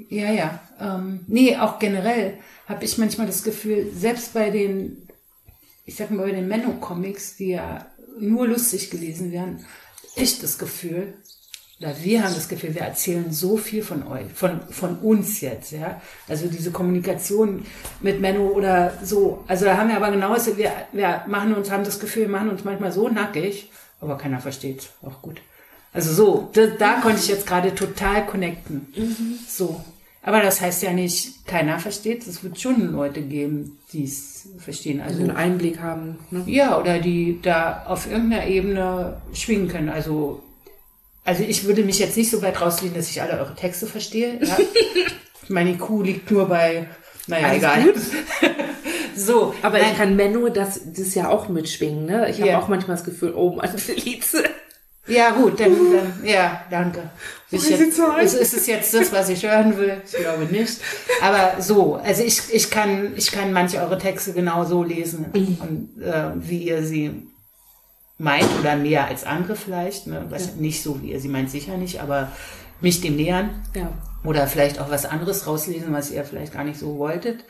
Nee, auch generell habe ich manchmal das Gefühl, selbst bei den, ich sag mal, bei den Menno-Comics, die ja nur lustig gelesen werden, ich das Gefühl, oder wir haben das Gefühl, wir erzählen so viel von euch, von uns jetzt, ja. Also diese Kommunikation mit Menno oder so. Also da haben wir aber genauso, wir haben das Gefühl, wir machen uns manchmal so nackig, aber keiner versteht. Auch gut. Also so, da konnte ich jetzt gerade total connecten. So. Aber das heißt ja nicht, keiner versteht. Es wird schon Leute geben, die es verstehen. Also
einen Einblick haben. Ne?
Ja, oder die da auf irgendeiner Ebene schwingen können. Also ich würde mich jetzt nicht so weit rauslehnen, dass ich alle eure Texte verstehe. Ja? Meine IQ liegt nur bei, naja, alles egal. Gut.
So, aber ich kann Menno das ja auch mitschwingen. Ne? Ich habe auch manchmal das Gefühl, oh Mann, Felice.
Ja, gut, dann ja, danke. Ist es jetzt das, was ich hören will? Ich glaube nicht. Aber so, also ich kann manche eure Texte genau so lesen, und, wie ihr sie meint, oder mehr als andere vielleicht. Ne? Nicht so, wie ihr sie meint, sicher nicht, aber mich dem nähern. Ja. Oder vielleicht auch was anderes rauslesen, was ihr vielleicht gar nicht so wolltet.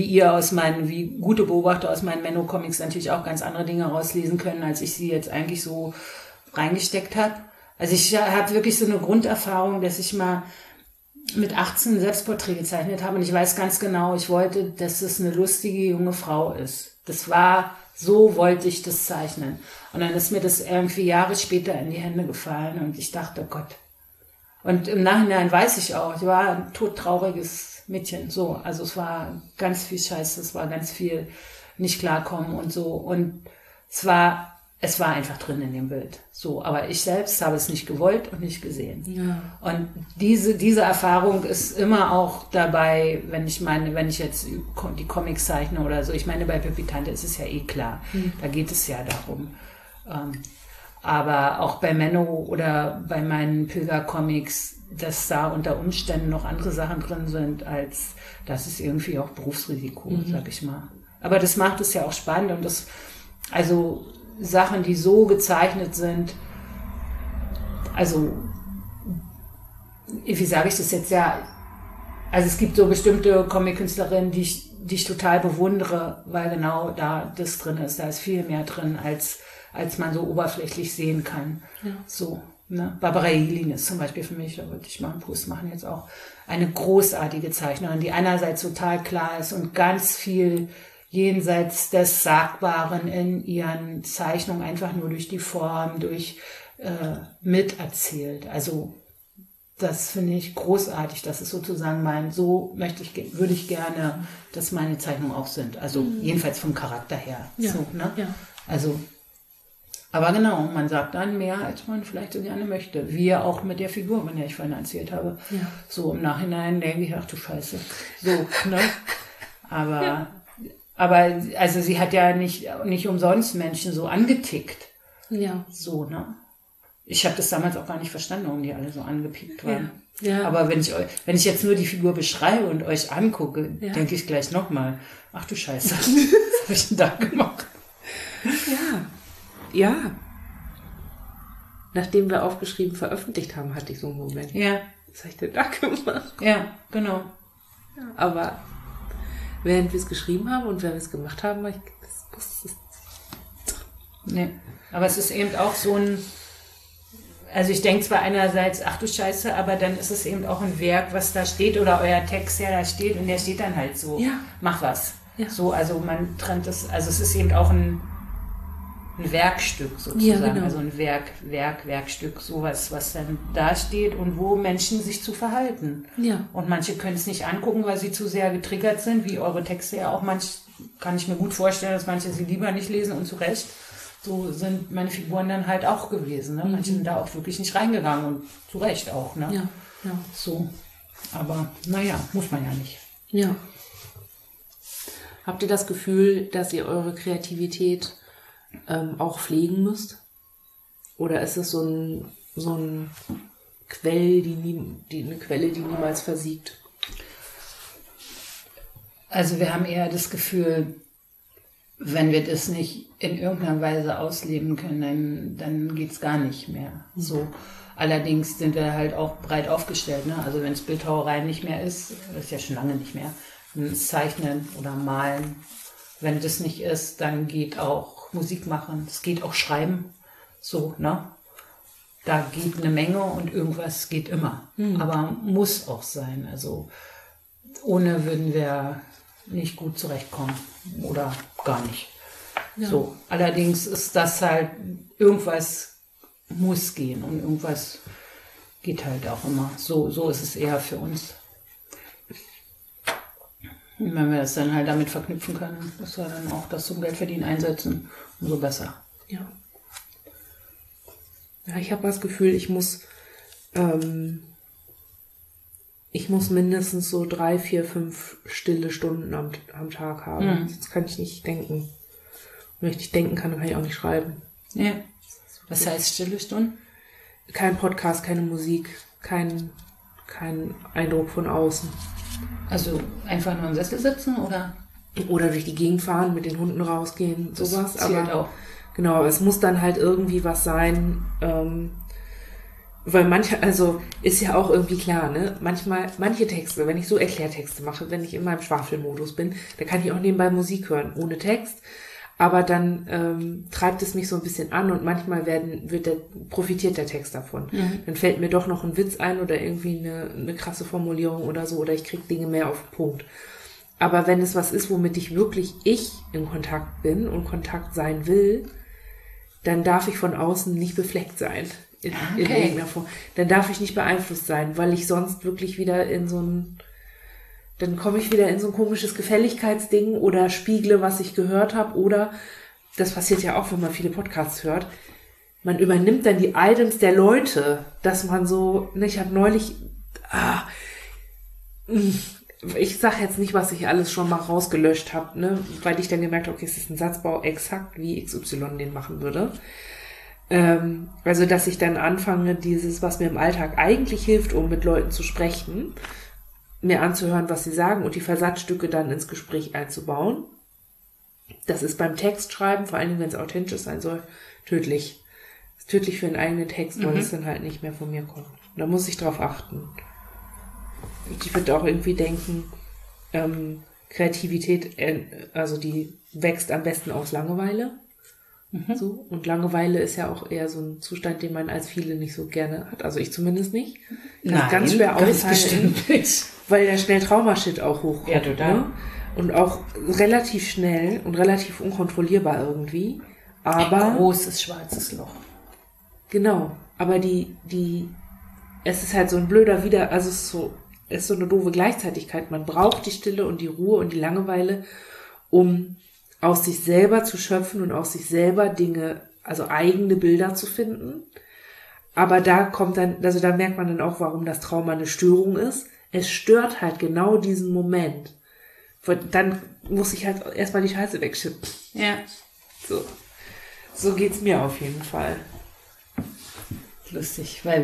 Wie gute Beobachter aus meinen Menno-Comics natürlich auch ganz andere Dinge rauslesen können, als ich sie jetzt eigentlich so reingesteckt habe. Also ich habe wirklich so eine Grunderfahrung, dass ich mal mit 18 ein Selbstporträt gezeichnet habe, und ich weiß ganz genau, ich wollte, dass es eine lustige junge Frau ist. So wollte ich das zeichnen. Und dann ist mir das irgendwie Jahre später in die Hände gefallen, und ich dachte, Gott. Und im Nachhinein weiß ich auch, ich war ein todtrauriges Mädchen. So, also es war ganz viel Scheiße, es war ganz viel nicht klarkommen und so. Und es war einfach drin in dem Bild. So, aber ich selbst habe es nicht gewollt und nicht gesehen. Ja. Und diese Erfahrung ist immer auch dabei, wenn ich jetzt die Comics zeichne oder so. Ich meine, bei Pippi Tante ist es ja eh klar. Da geht es ja darum. Aber auch bei Menno oder bei meinen Pilger-Comics, dass da unter Umständen noch andere Sachen drin sind, als das ist irgendwie auch Berufsrisiko, sag ich mal. Aber das macht es ja auch spannend, und also Sachen, die so gezeichnet sind, also wie sage ich das jetzt, ja, also es gibt so bestimmte Comic-Künstlerinnen, die ich total bewundere, weil genau da das drin ist, da ist viel mehr drin, als man so oberflächlich sehen kann. Ja. So, ne? Barbara Jelin ist zum Beispiel für mich, da wollte ich mal einen Post machen, jetzt auch eine großartige Zeichnerin, die einerseits total klar ist und ganz viel jenseits des Sagbaren in ihren Zeichnungen einfach nur durch die Form, miterzählt. Also das finde ich großartig. Das ist sozusagen würde ich gerne, dass meine Zeichnungen auch sind. Also jedenfalls vom Charakter her. Ja. So, ne? Ja. Also, aber genau, man sagt dann mehr, als man vielleicht so gerne möchte. Wie ja auch mit der Figur, von der ich vorhin erzählt habe. Ja. So im Nachhinein denke ich, ach du Scheiße. So, ne? Aber also sie hat ja nicht umsonst Menschen so angetickt. Ja. So, ne? Ich habe das damals auch gar nicht verstanden, warum die alle so angepickt waren. Ja. Ja. Aber wenn ich jetzt nur die Figur beschreibe und euch angucke, denke ich gleich nochmal, ach du Scheiße, was habe ich denn da gemacht?
Ja. Nachdem wir aufgeschrieben veröffentlicht haben, hatte ich so einen Moment. Ja. Was habe ich denn da gemacht?
Ja, genau.
Ja. Aber während wir es geschrieben haben und während wir es gemacht haben, das
nee. Aber es ist eben auch so also ich denke zwar einerseits, ach du Scheiße, aber dann ist es eben auch ein Werk, was da steht, oder euer Text, der da steht, und der steht dann halt so, mach was. Ja. So, also man trennt es, also es ist eben auch ein Werkstück sozusagen, ja, genau. Also ein Werkstück, sowas, was dann da steht und wo Menschen sich zu verhalten.
Ja.
Und manche können es nicht angucken, weil sie zu sehr getriggert sind, wie eure Texte ja auch. Kann ich mir gut vorstellen, dass manche sie lieber nicht lesen und zu Recht. So sind meine Figuren dann halt auch gewesen. Ne? Manche sind da auch wirklich nicht reingegangen und zu Recht auch. Ne?
Ja, ja.
So. Aber naja, muss man ja nicht.
Ja. Habt ihr das Gefühl, dass ihr eure Kreativität auch pflegen müsst? Oder ist es so ein Quell, eine Quelle, die niemals versiegt?
Also wir haben eher das Gefühl, wenn wir das nicht in irgendeiner Weise ausleben können, dann geht's gar nicht mehr. So. Allerdings sind wir halt auch breit aufgestellt. Ne? Also wenn es Bildhauerei nicht mehr ist ja schon lange nicht mehr, dann Zeichnen oder Malen. Wenn das nicht ist, dann geht auch Musik machen, es geht auch Schreiben. So, ne? Da geht eine Menge und irgendwas geht immer. Aber muss auch sein. Also ohne würden wir nicht gut zurechtkommen oder gar nicht. Ja. So, allerdings ist das halt, irgendwas muss gehen und irgendwas geht halt auch immer. So ist es eher für uns. Und wenn wir das dann halt damit verknüpfen können, dass wir dann auch das zum Geldverdienen einsetzen, umso besser.
Ja. Ja, ich habe das Gefühl, ich muss mindestens so 3, 4, 5 stille Stunden am Tag haben. Sonst kann ich nicht denken. Und wenn ich nicht denken kann, dann kann ich auch nicht schreiben.
Ja. Was heißt stille Stunden?
Kein Podcast, keine Musik, kein Eindruck von außen.
Also einfach nur im Sessel sitzen oder?
Oder durch die Gegend fahren, mit den Hunden rausgehen, sowas.
Das zählt auch.
Genau, es muss dann halt irgendwie was sein, weil also ist ja auch irgendwie klar, ne? Manche Texte, wenn ich so Erklärtexte mache, wenn ich in meinem Schwafelmodus bin, da kann ich auch nebenbei Musik hören, ohne Text. Aber dann treibt es mich so ein bisschen an und manchmal profitiert der Text davon. Dann fällt mir doch noch ein Witz ein oder irgendwie eine krasse Formulierung oder so, oder ich kriege Dinge mehr auf den Punkt. Aber wenn es was ist, womit ich in Kontakt bin und Kontakt sein will, dann darf ich von außen nicht befleckt sein. In irgendeiner Form. Dann darf ich nicht beeinflusst sein, weil ich sonst wirklich wieder dann komme ich wieder in so ein komisches Gefälligkeitsding oder spiegle, was ich gehört habe, oder, das passiert ja auch, wenn man viele Podcasts hört, man übernimmt dann die Items der Leute, dass man so, ne, ich habe neulich, ich sage jetzt nicht, was ich alles schon mal rausgelöscht habe, ne, weil ich dann gemerkt habe, okay, es ist ein Satzbau exakt wie XY den machen würde. Also, dass ich dann anfange, dieses, was mir im Alltag eigentlich hilft, um mit Leuten zu sprechen, mir anzuhören, was sie sagen und die Versatzstücke dann ins Gespräch einzubauen. Das ist beim Textschreiben, vor allem wenn es authentisch sein soll, tödlich. Das ist tödlich für einen eigenen Text, weil es dann halt nicht mehr von mir kommt. Da muss ich drauf achten. Ich würde auch irgendwie denken, Kreativität, also die wächst am besten aus Langeweile. So. Und Langeweile ist ja auch eher so ein Zustand, den man als viele nicht so gerne hat. Also ich zumindest nicht. Das ist ganz schwer aushalten, weil der schnell Traumashit auch hochkommt.
Ja, total.
Ne? Und auch relativ schnell und relativ unkontrollierbar irgendwie. Aber
ein großes schwarzes Loch.
Genau. Aber es ist halt so ein blöder also es ist so eine doofe Gleichzeitigkeit. Man braucht die Stille und die Ruhe und die Langeweile, um aus sich selber zu schöpfen und aus sich selber Dinge, also eigene Bilder zu finden. Aber da kommt dann, also da merkt man dann auch, warum das Trauma eine Störung ist. Es stört halt genau diesen Moment. Dann muss ich halt erstmal die Scheiße wegschippen.
Ja.
So geht's mir auf jeden Fall.
Lustig, weil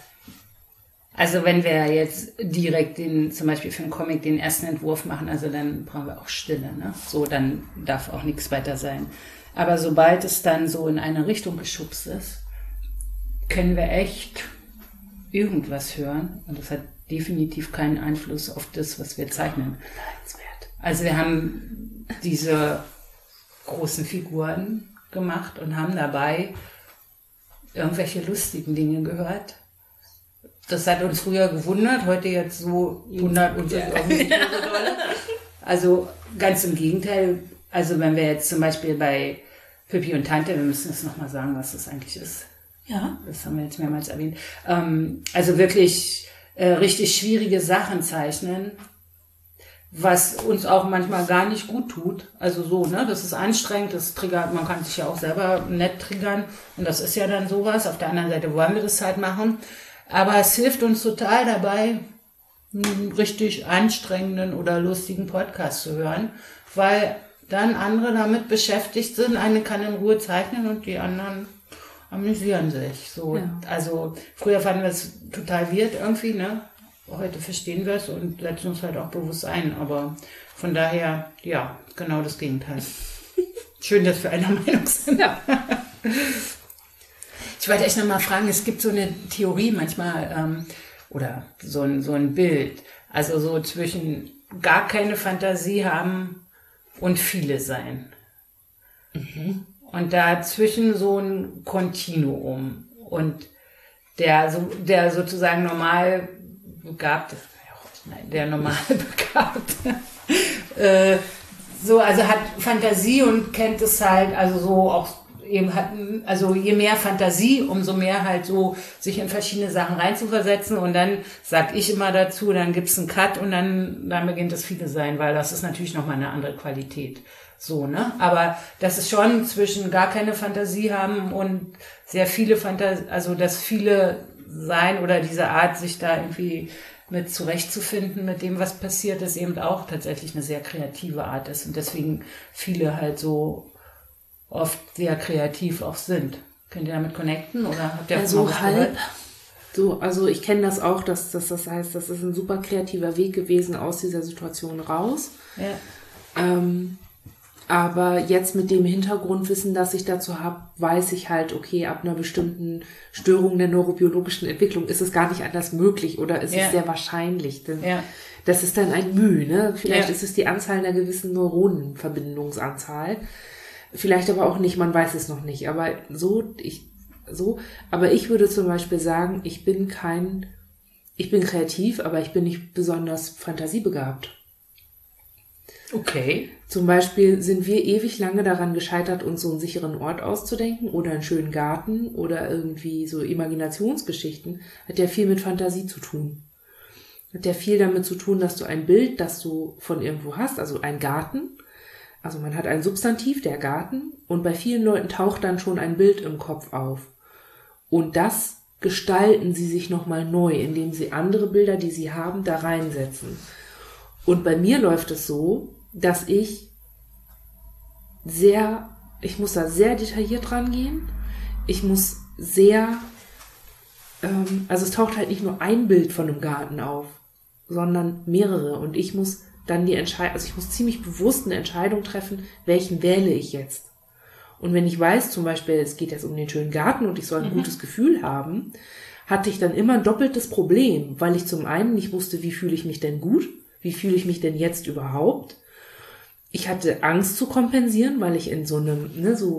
wenn wir jetzt direkt zum Beispiel für einen Comic den ersten Entwurf machen, also dann brauchen wir auch Stille, ne? So, dann darf auch nichts weiter sein. Aber sobald es dann so in eine Richtung geschubst ist, können wir echt irgendwas hören. Und das hat definitiv keinen Einfluss auf das, was wir zeichnen. Also wir haben diese großen Figuren gemacht und haben dabei irgendwelche lustigen Dinge gehört. Das hat uns früher gewundert, heute jetzt so wundert uns das auch nicht so doll. Also ganz im Gegenteil. Also wenn wir jetzt zum Beispiel bei Pippi und Tante, wir müssen jetzt nochmal sagen, was das eigentlich ist.
Ja.
Das haben wir jetzt mehrmals erwähnt. Also wirklich richtig schwierige Sachen zeichnen, was uns auch manchmal gar nicht gut tut. Also so, ne, das ist anstrengend, das triggert, man kann sich ja auch selber nett triggern und das ist ja dann sowas. Auf der anderen Seite wollen wir das halt machen. Aber es hilft uns total dabei, einen richtig anstrengenden oder lustigen Podcast zu hören, weil dann andere damit beschäftigt sind. Eine kann in Ruhe zeichnen und die anderen amüsieren sich. So, ja. Also früher fanden wir es total weird irgendwie, ne? Heute verstehen wir es und setzen uns halt auch bewusst ein. Aber von daher, ja, genau das Gegenteil. Schön, dass wir einer Meinung sind. Ja. Ich wollte echt nochmal fragen, es gibt so eine Theorie manchmal, oder so ein Bild, also so zwischen gar keine Fantasie haben und viele sein. Mhm. Und dazwischen so ein Kontinuum. Und der sozusagen normal Begabte, der normal Begabte, also hat Fantasie und kennt es halt, also so auch eben hatten, also je mehr Fantasie, umso mehr halt so sich in verschiedene Sachen reinzuversetzen und dann sag ich immer dazu, dann gibt's einen Cut und dann beginnt das viele sein, weil das ist natürlich nochmal eine andere Qualität. So, ne? Aber das ist schon zwischen gar keine Fantasie haben und sehr viele Fantasie, also das viele sein oder diese Art, sich da irgendwie mit zurechtzufinden mit dem, was passiert ist, eben auch tatsächlich eine sehr kreative Art ist und deswegen viele halt so oft sehr kreativ auch sind. Könnt ihr damit connecten oder habt ihr
so halb? So, also ich kenne das auch, dass das heißt, das ist ein super kreativer Weg gewesen aus dieser Situation raus. Ja. Aber jetzt mit dem Hintergrundwissen, das ich dazu habe, weiß ich halt, okay, ab einer bestimmten Störung der neurobiologischen Entwicklung ist es gar nicht anders möglich oder ist es sehr wahrscheinlich. Denn das ist dann ein Mühe, ne? Vielleicht ist es die Anzahl einer gewissen Neuronenverbindungsanzahl. Vielleicht aber auch nicht, man weiß es noch nicht. Aber aber ich würde zum Beispiel sagen, ich bin kreativ, aber ich bin nicht besonders fantasiebegabt.
Okay.
Zum Beispiel sind wir ewig lange daran gescheitert, uns so einen sicheren Ort auszudenken oder einen schönen Garten oder irgendwie so Imaginationsgeschichten. Hat ja viel mit Fantasie zu tun. Hat ja viel damit zu tun, dass du ein Bild, das du von irgendwo hast, also ein Garten, also man hat ein Substantiv, der Garten, und bei vielen Leuten taucht dann schon ein Bild im Kopf auf. Und das gestalten sie sich nochmal neu, indem sie andere Bilder, die sie haben, da reinsetzen. Und bei mir läuft es so, dass ich muss da sehr detailliert rangehen. Ich muss also es taucht halt nicht nur ein Bild von einem Garten auf, sondern mehrere. Und ich muss dann ich muss ziemlich bewusst eine Entscheidung treffen, welchen wähle ich jetzt. Und wenn ich weiß, zum Beispiel, es geht jetzt um den schönen Garten und ich soll ein gutes Gefühl haben, hatte ich dann immer ein doppeltes Problem, weil ich zum einen nicht wusste, wie fühle ich mich denn gut, wie fühle ich mich denn jetzt überhaupt. Ich hatte Angst zu kompensieren, weil ich in so einem,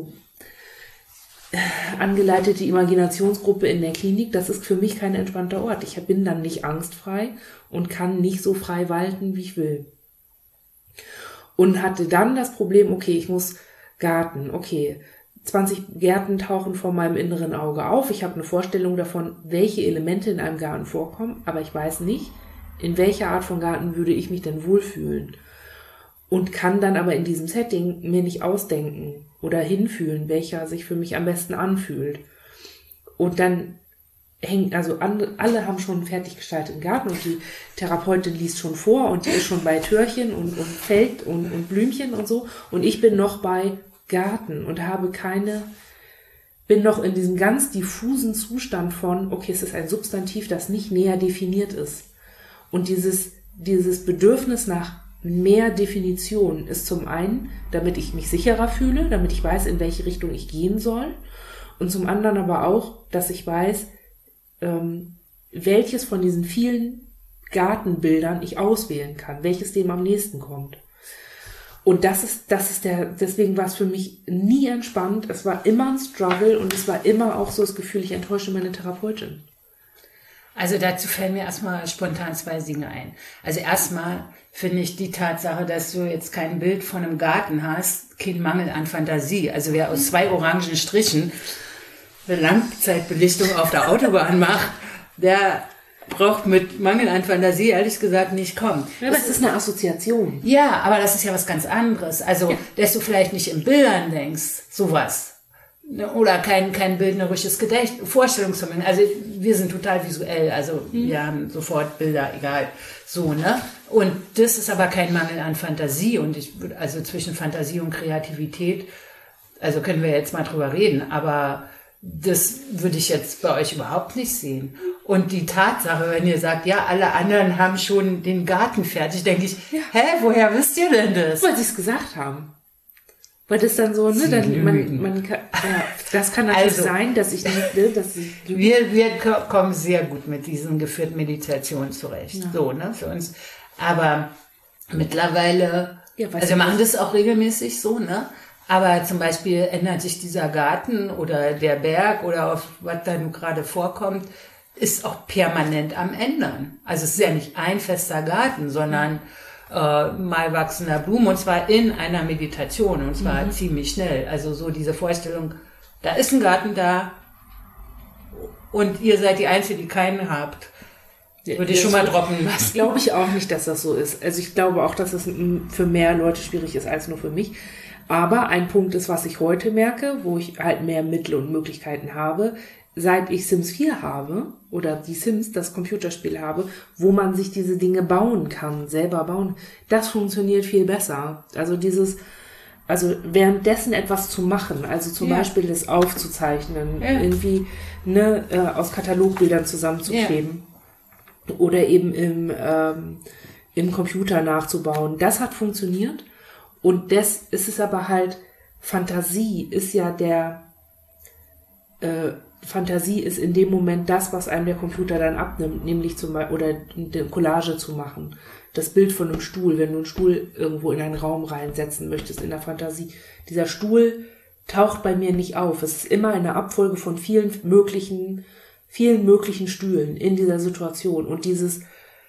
angeleitete Imaginationsgruppe in der Klinik, das ist für mich kein entspannter Ort. Ich bin dann nicht angstfrei und kann nicht so frei walten, wie ich will. Und hatte dann das Problem, okay, ich muss Garten, okay, 20 Gärten tauchen vor meinem inneren Auge auf. Ich habe eine Vorstellung davon, welche Elemente in einem Garten vorkommen, aber ich weiß nicht, in welcher Art von Garten würde ich mich denn wohlfühlen. Und kann dann aber in diesem Setting mir nicht ausdenken oder hinfühlen, welcher sich für mich am besten anfühlt. Und dann alle haben schon einen fertig gestalteten Garten und die Therapeutin liest schon vor und die ist schon bei Türchen und Feld und Blümchen und so. Und ich bin noch bei Garten und bin noch in diesem ganz diffusen Zustand von, okay, es ist ein Substantiv, das nicht näher definiert ist. Und dieses Bedürfnis nach mehr Definition ist zum einen, damit ich mich sicherer fühle, damit ich weiß, in welche Richtung ich gehen soll. Und zum anderen aber auch, dass ich weiß, welches von diesen vielen Gartenbildern ich auswählen kann, welches dem am nächsten kommt. Und deswegen war es für mich nie entspannt. Es war immer ein Struggle und es war immer auch so das Gefühl, ich enttäusche meine Therapeutin.
Also dazu fällen mir erstmal spontan 2 Dinge ein. Also erstmal finde ich die Tatsache, dass du jetzt kein Bild von einem Garten hast, kein Mangel an Fantasie. Also wer aus 2 orangen Strichen eine Langzeitbelichtung auf der Autobahn macht, der braucht mit Mangel an Fantasie ehrlich gesagt nicht kommen.
Ja, das ist eine Assoziation.
Ja, aber das ist ja was ganz anderes. Also, dass du vielleicht nicht in Bildern denkst, sowas. Oder kein bildnerisches Vorstellungsvermögen. Also wir sind total visuell, also wir haben sofort Bilder, egal. So, ne? Und das ist aber kein Mangel an Fantasie. Und also zwischen Fantasie und Kreativität, also können wir jetzt mal drüber reden, aber das würde ich jetzt bei euch überhaupt nicht sehen. Und die Tatsache, wenn ihr sagt, ja, alle anderen haben schon den Garten fertig, denke ich, woher wisst ihr denn das?
Weil sie es gesagt haben. Weil das dann so, ne, dann man kann, das kann natürlich sein, dass ich nicht will, dass ich
wir kommen sehr gut mit diesen geführten Meditationen zurecht, so, ne, für uns. Aber mittlerweile, also wir machen das auch regelmäßig so, ne, aber zum Beispiel ändert sich dieser Garten oder der Berg oder auf was da nun gerade vorkommt, ist auch permanent am Ändern. Also es ist ja nicht ein fester Garten, sondern mal wachsender Blumen, und zwar in einer Meditation, und zwar ziemlich schnell. Also so diese Vorstellung, da ist ein Garten da und ihr seid die Einzige, die keinen habt. Würde ich schon mal droppen lassen.
Das glaube ich auch nicht, dass das so ist. Also ich glaube auch, dass es für mehr Leute schwierig ist als nur für mich. Aber ein Punkt ist, was ich heute merke, wo ich halt mehr Mittel und Möglichkeiten habe, seit ich Sims 4 habe oder die Sims, das Computerspiel habe, wo man sich diese Dinge bauen kann, selber bauen, das funktioniert viel besser. Also währenddessen etwas zu machen, also zum Beispiel das aufzuzeichnen, irgendwie aus Katalogbildern zusammenzukleben oder eben im Computer nachzubauen, das hat funktioniert. Und das ist es aber halt, Fantasie ist ja Fantasie ist in dem Moment das, was einem der Computer dann abnimmt, nämlich oder eine Collage zu machen. Das Bild von einem Stuhl, wenn du einen Stuhl irgendwo in einen Raum reinsetzen möchtest in der Fantasie. Dieser Stuhl taucht bei mir nicht auf. Es ist immer eine Abfolge von vielen möglichen Stühlen in dieser Situation. Und diese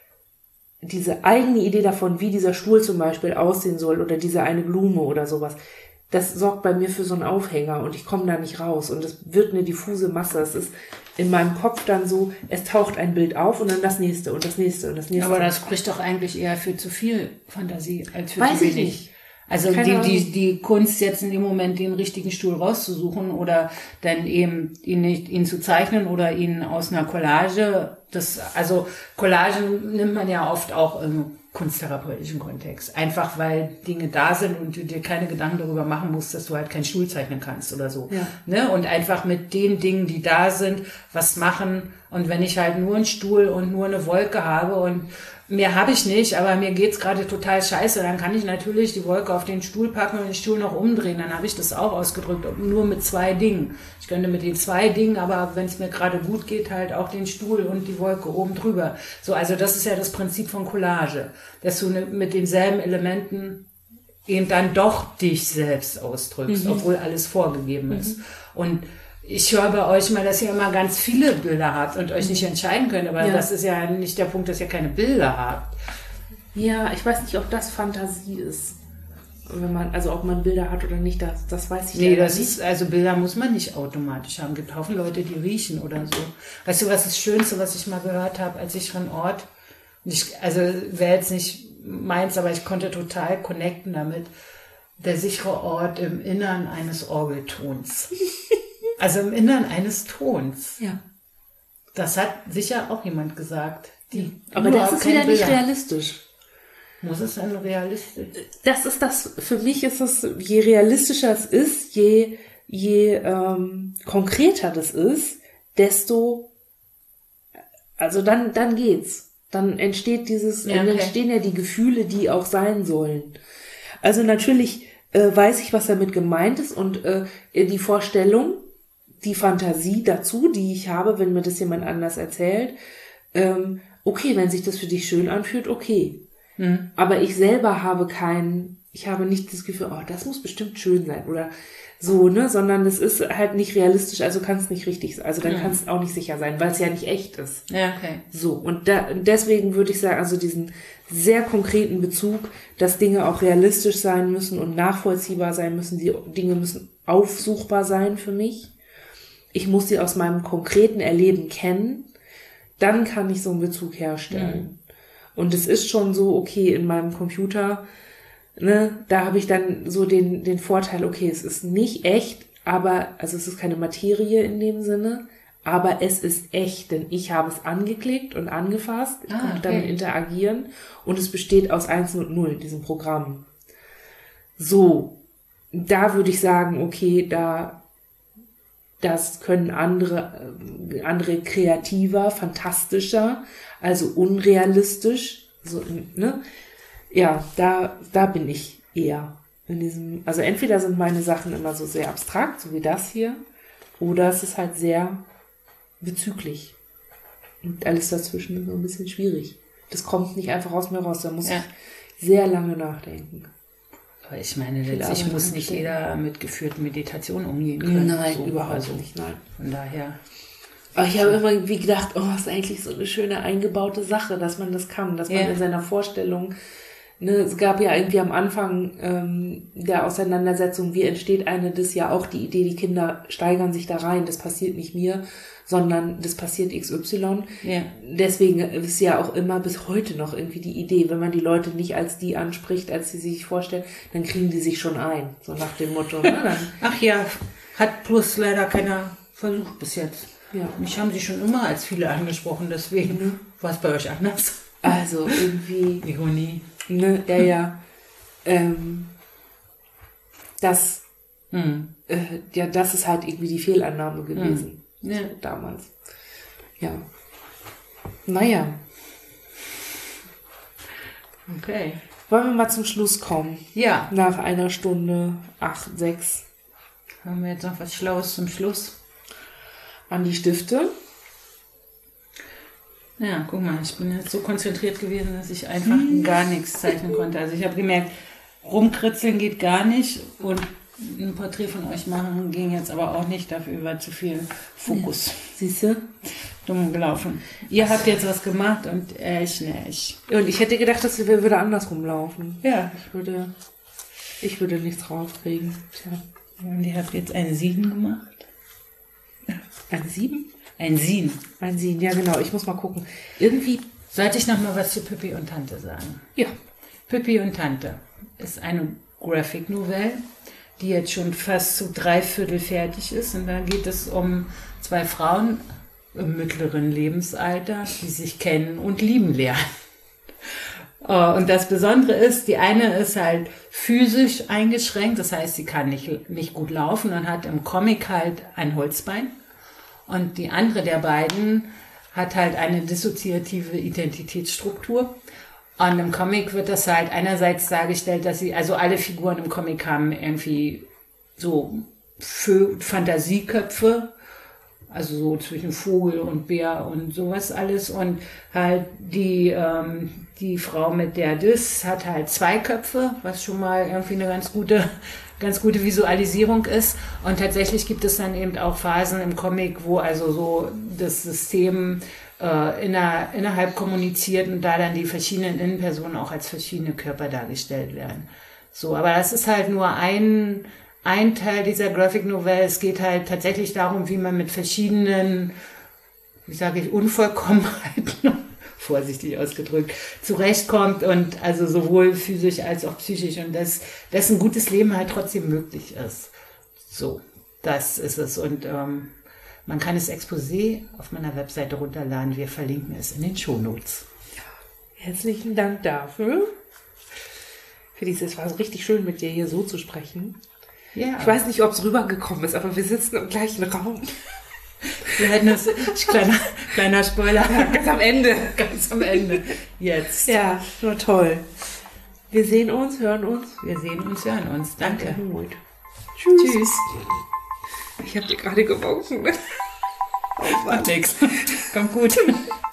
eigene Idee davon, wie dieser Stuhl zum Beispiel aussehen soll oder diese eine Blume oder sowas, das sorgt bei mir für so einen Aufhänger und ich komme da nicht raus und es wird eine diffuse Masse. Es ist in meinem Kopf dann so, es taucht ein Bild auf und dann das nächste und das nächste und das nächste.
Aber das spricht doch eigentlich eher für zu viel Fantasie als für
zu wenig.
Weiß ich nicht. Also die Kunst jetzt in dem Moment den richtigen Stuhl rauszusuchen oder dann eben ihn zu zeichnen oder ihn aus einer Collage, also Collagen nimmt man ja oft auch im kunsttherapeutischen Kontext. Einfach weil Dinge da sind und du dir keine Gedanken darüber machen musst, dass du halt keinen Stuhl zeichnen kannst oder so.
Ja.
Ne? Und einfach mit den Dingen, die da sind, was machen. Und wenn ich halt nur einen Stuhl und nur eine Wolke habe und mehr habe ich nicht, aber mir geht's gerade total scheiße, dann kann ich natürlich die Wolke auf den Stuhl packen und den Stuhl noch umdrehen. Dann habe ich das auch ausgedrückt, nur mit 2 Dingen. Ich könnte mit den 2 Dingen, aber wenn es mir gerade gut geht, halt auch den Stuhl und die Wolke oben drüber. So, also das ist ja das Prinzip von Collage, dass du mit denselben Elementen eben dann doch dich selbst ausdrückst, obwohl alles vorgegeben ist. Und ich höre bei euch mal, dass ihr immer ganz viele Bilder habt und euch nicht entscheiden könnt, aber das ist ja nicht der Punkt, dass ihr keine Bilder habt.
Ja, ich weiß nicht, ob das Fantasie ist. Ob man Bilder hat oder nicht, das weiß ich nicht.
Also Bilder muss man nicht automatisch haben. Es gibt Haufen Leute, die riechen oder so. Weißt du, was das Schönste, was ich mal gehört habe, als ich von Ort, wäre jetzt nicht meins, aber ich konnte total connecten damit, der sichere Ort im Innern eines Orgeltons. Also im Innern eines Tons.
Ja.
Das hat sicher auch jemand gesagt.
Aber das ist wieder nicht realistisch.
Muss es dann realistisch?
Das ist das, für mich ist es, je realistischer es ist, je konkreter das ist, desto, also dann geht's. Dann entstehen ja die Gefühle, die auch sein sollen. Also natürlich weiß ich, was damit gemeint ist und die Vorstellung, die Fantasie dazu, die ich habe, wenn mir das jemand anders erzählt, okay, wenn sich das für dich schön anfühlt, okay. Aber ich selber habe nicht das Gefühl, oh, das muss bestimmt schön sein. Oder So, ne, sondern es ist halt nicht realistisch, also kann es nicht richtig, also dann kann es auch nicht sicher sein, weil es ja nicht echt ist.
Ja, okay.
So, und deswegen würde ich sagen, also diesen sehr konkreten Bezug, dass Dinge auch realistisch sein müssen und nachvollziehbar sein müssen, die Dinge müssen aufsuchbar sein für mich. Ich muss sie aus meinem konkreten Erleben kennen, dann kann ich so einen Bezug herstellen. Und es ist schon so, okay, in meinem Computer, ne, da habe ich dann so den Vorteil, okay, es ist nicht echt, aber, also es ist keine Materie in dem Sinne, aber es ist echt, denn ich habe es angeklickt und angefasst, ich konnte damit interagieren und es besteht aus 1 und 0, diesem Programm. So, da würde ich sagen, okay, das können andere kreativer, fantastischer, also unrealistisch, so, ne? Ja, da bin ich eher in diesem, also entweder sind meine Sachen immer so sehr abstrakt, so wie das hier, oder es ist halt sehr bezüglich. Und alles dazwischen ist so ein bisschen schwierig. Das kommt nicht einfach aus mir raus, da muss ich sehr lange nachdenken.
Aber ich meine, letztlich muss nicht jeder mit geführten Meditationen umgehen können.
Nein,
so,
überhaupt
also,
nicht, nein.
Von daher.
Aber ich habe immer irgendwie gedacht, oh, das ist eigentlich so eine schöne eingebaute Sache, dass man das kann, dass man in seiner Vorstellung, ne, es gab ja irgendwie am Anfang der Auseinandersetzung, wie entsteht das ja auch die Idee, die Kinder steigern sich da rein, das passiert nicht mir, sondern das passiert XY. Ja. Deswegen ist ja auch immer bis heute noch irgendwie die Idee, wenn man die Leute nicht als die anspricht, als sie sich vorstellen, dann kriegen die sich schon ein, so nach dem Motto. Ne? Dann,
ach ja, hat bloß leider keiner versucht bis jetzt.
Ja.
Mich haben sie schon immer als viele angesprochen, deswegen war es bei euch anders.
Also irgendwie...
Ironie.
Ne, das ist halt irgendwie die Fehlannahme gewesen.
Ja.
So, damals. Ja. Naja.
Okay.
Wollen wir mal zum Schluss kommen?
Ja.
Nach 1 Stunde 8:06.
Haben wir jetzt noch was Schlaues zum Schluss?
An die Stifte.
Ja, guck mal, ich bin jetzt so konzentriert gewesen, dass ich einfach gar nichts zeichnen konnte. Also ich habe gemerkt, rumkritzeln geht gar nicht und ein Porträt von euch machen ging jetzt aber auch nicht, dafür war zu viel Fokus. Ja.
Siehst du?
Dumm gelaufen. Ihr habt jetzt was gemacht und ich nicht.
Und ich hätte gedacht, dass wir würde andersrum laufen.
Ja.
Ich würde nichts rauskriegen. Tja.
Und ihr habt jetzt ein 7 gemacht.
Ein 7?
Ein Sin.
Ein Sin, ja genau. Ich muss mal gucken. Irgendwie...
Sollte ich noch mal was zu Pippi und Tante sagen?
Ja.
Pippi und Tante ist eine Graphic Novelle, die jetzt schon fast zu 3/4 fertig ist. Und da geht es um 2 Frauen im mittleren Lebensalter, die sich kennen und lieben lernen. Und das Besondere ist, die eine ist halt physisch eingeschränkt, das heißt, sie kann nicht gut laufen und hat im Comic halt ein Holzbein. Und die andere der beiden hat halt eine dissoziative Identitätsstruktur. Und im Comic wird das halt einerseits dargestellt, dass also alle Figuren im Comic haben irgendwie so Fantasieköpfe, also so zwischen Vogel und Bär und sowas alles. Und halt die Frau mit der Dis hat halt 2 Köpfe, was schon mal irgendwie eine ganz gute Visualisierung ist. Und tatsächlich gibt es dann eben auch Phasen im Comic, wo also so das System innerhalb kommuniziert und da dann die verschiedenen Innenpersonen auch als verschiedene Körper dargestellt werden. So, aber das ist halt nur ein Teil dieser Graphic Novelle. Es geht halt tatsächlich darum, wie man mit verschiedenen, wie sage ich, Unvollkommenheiten, vorsichtig ausgedrückt, zurechtkommt und also sowohl physisch als auch psychisch und dass ein gutes Leben halt trotzdem möglich ist. So, das ist es. Und man kann das Exposé auf meiner Webseite runterladen. Wir verlinken es in den Shownotes.
Herzlichen Dank dafür. Felix, es war so richtig schön, mit dir hier so zu sprechen. Ja. Ich weiß nicht, ob es rübergekommen ist, aber wir sitzen im gleichen Raum.
Wir hätten das, kleiner Spoiler.
Ja, ganz am Ende.
Ganz am Ende. Jetzt.
Ja, nur toll. Wir sehen uns, hören uns.
Wir sehen uns, hören uns. Danke.
Tschüss.
Tschüss.
Ich habe dir gerade gewunken.
Oh, war nix. Kommt gut.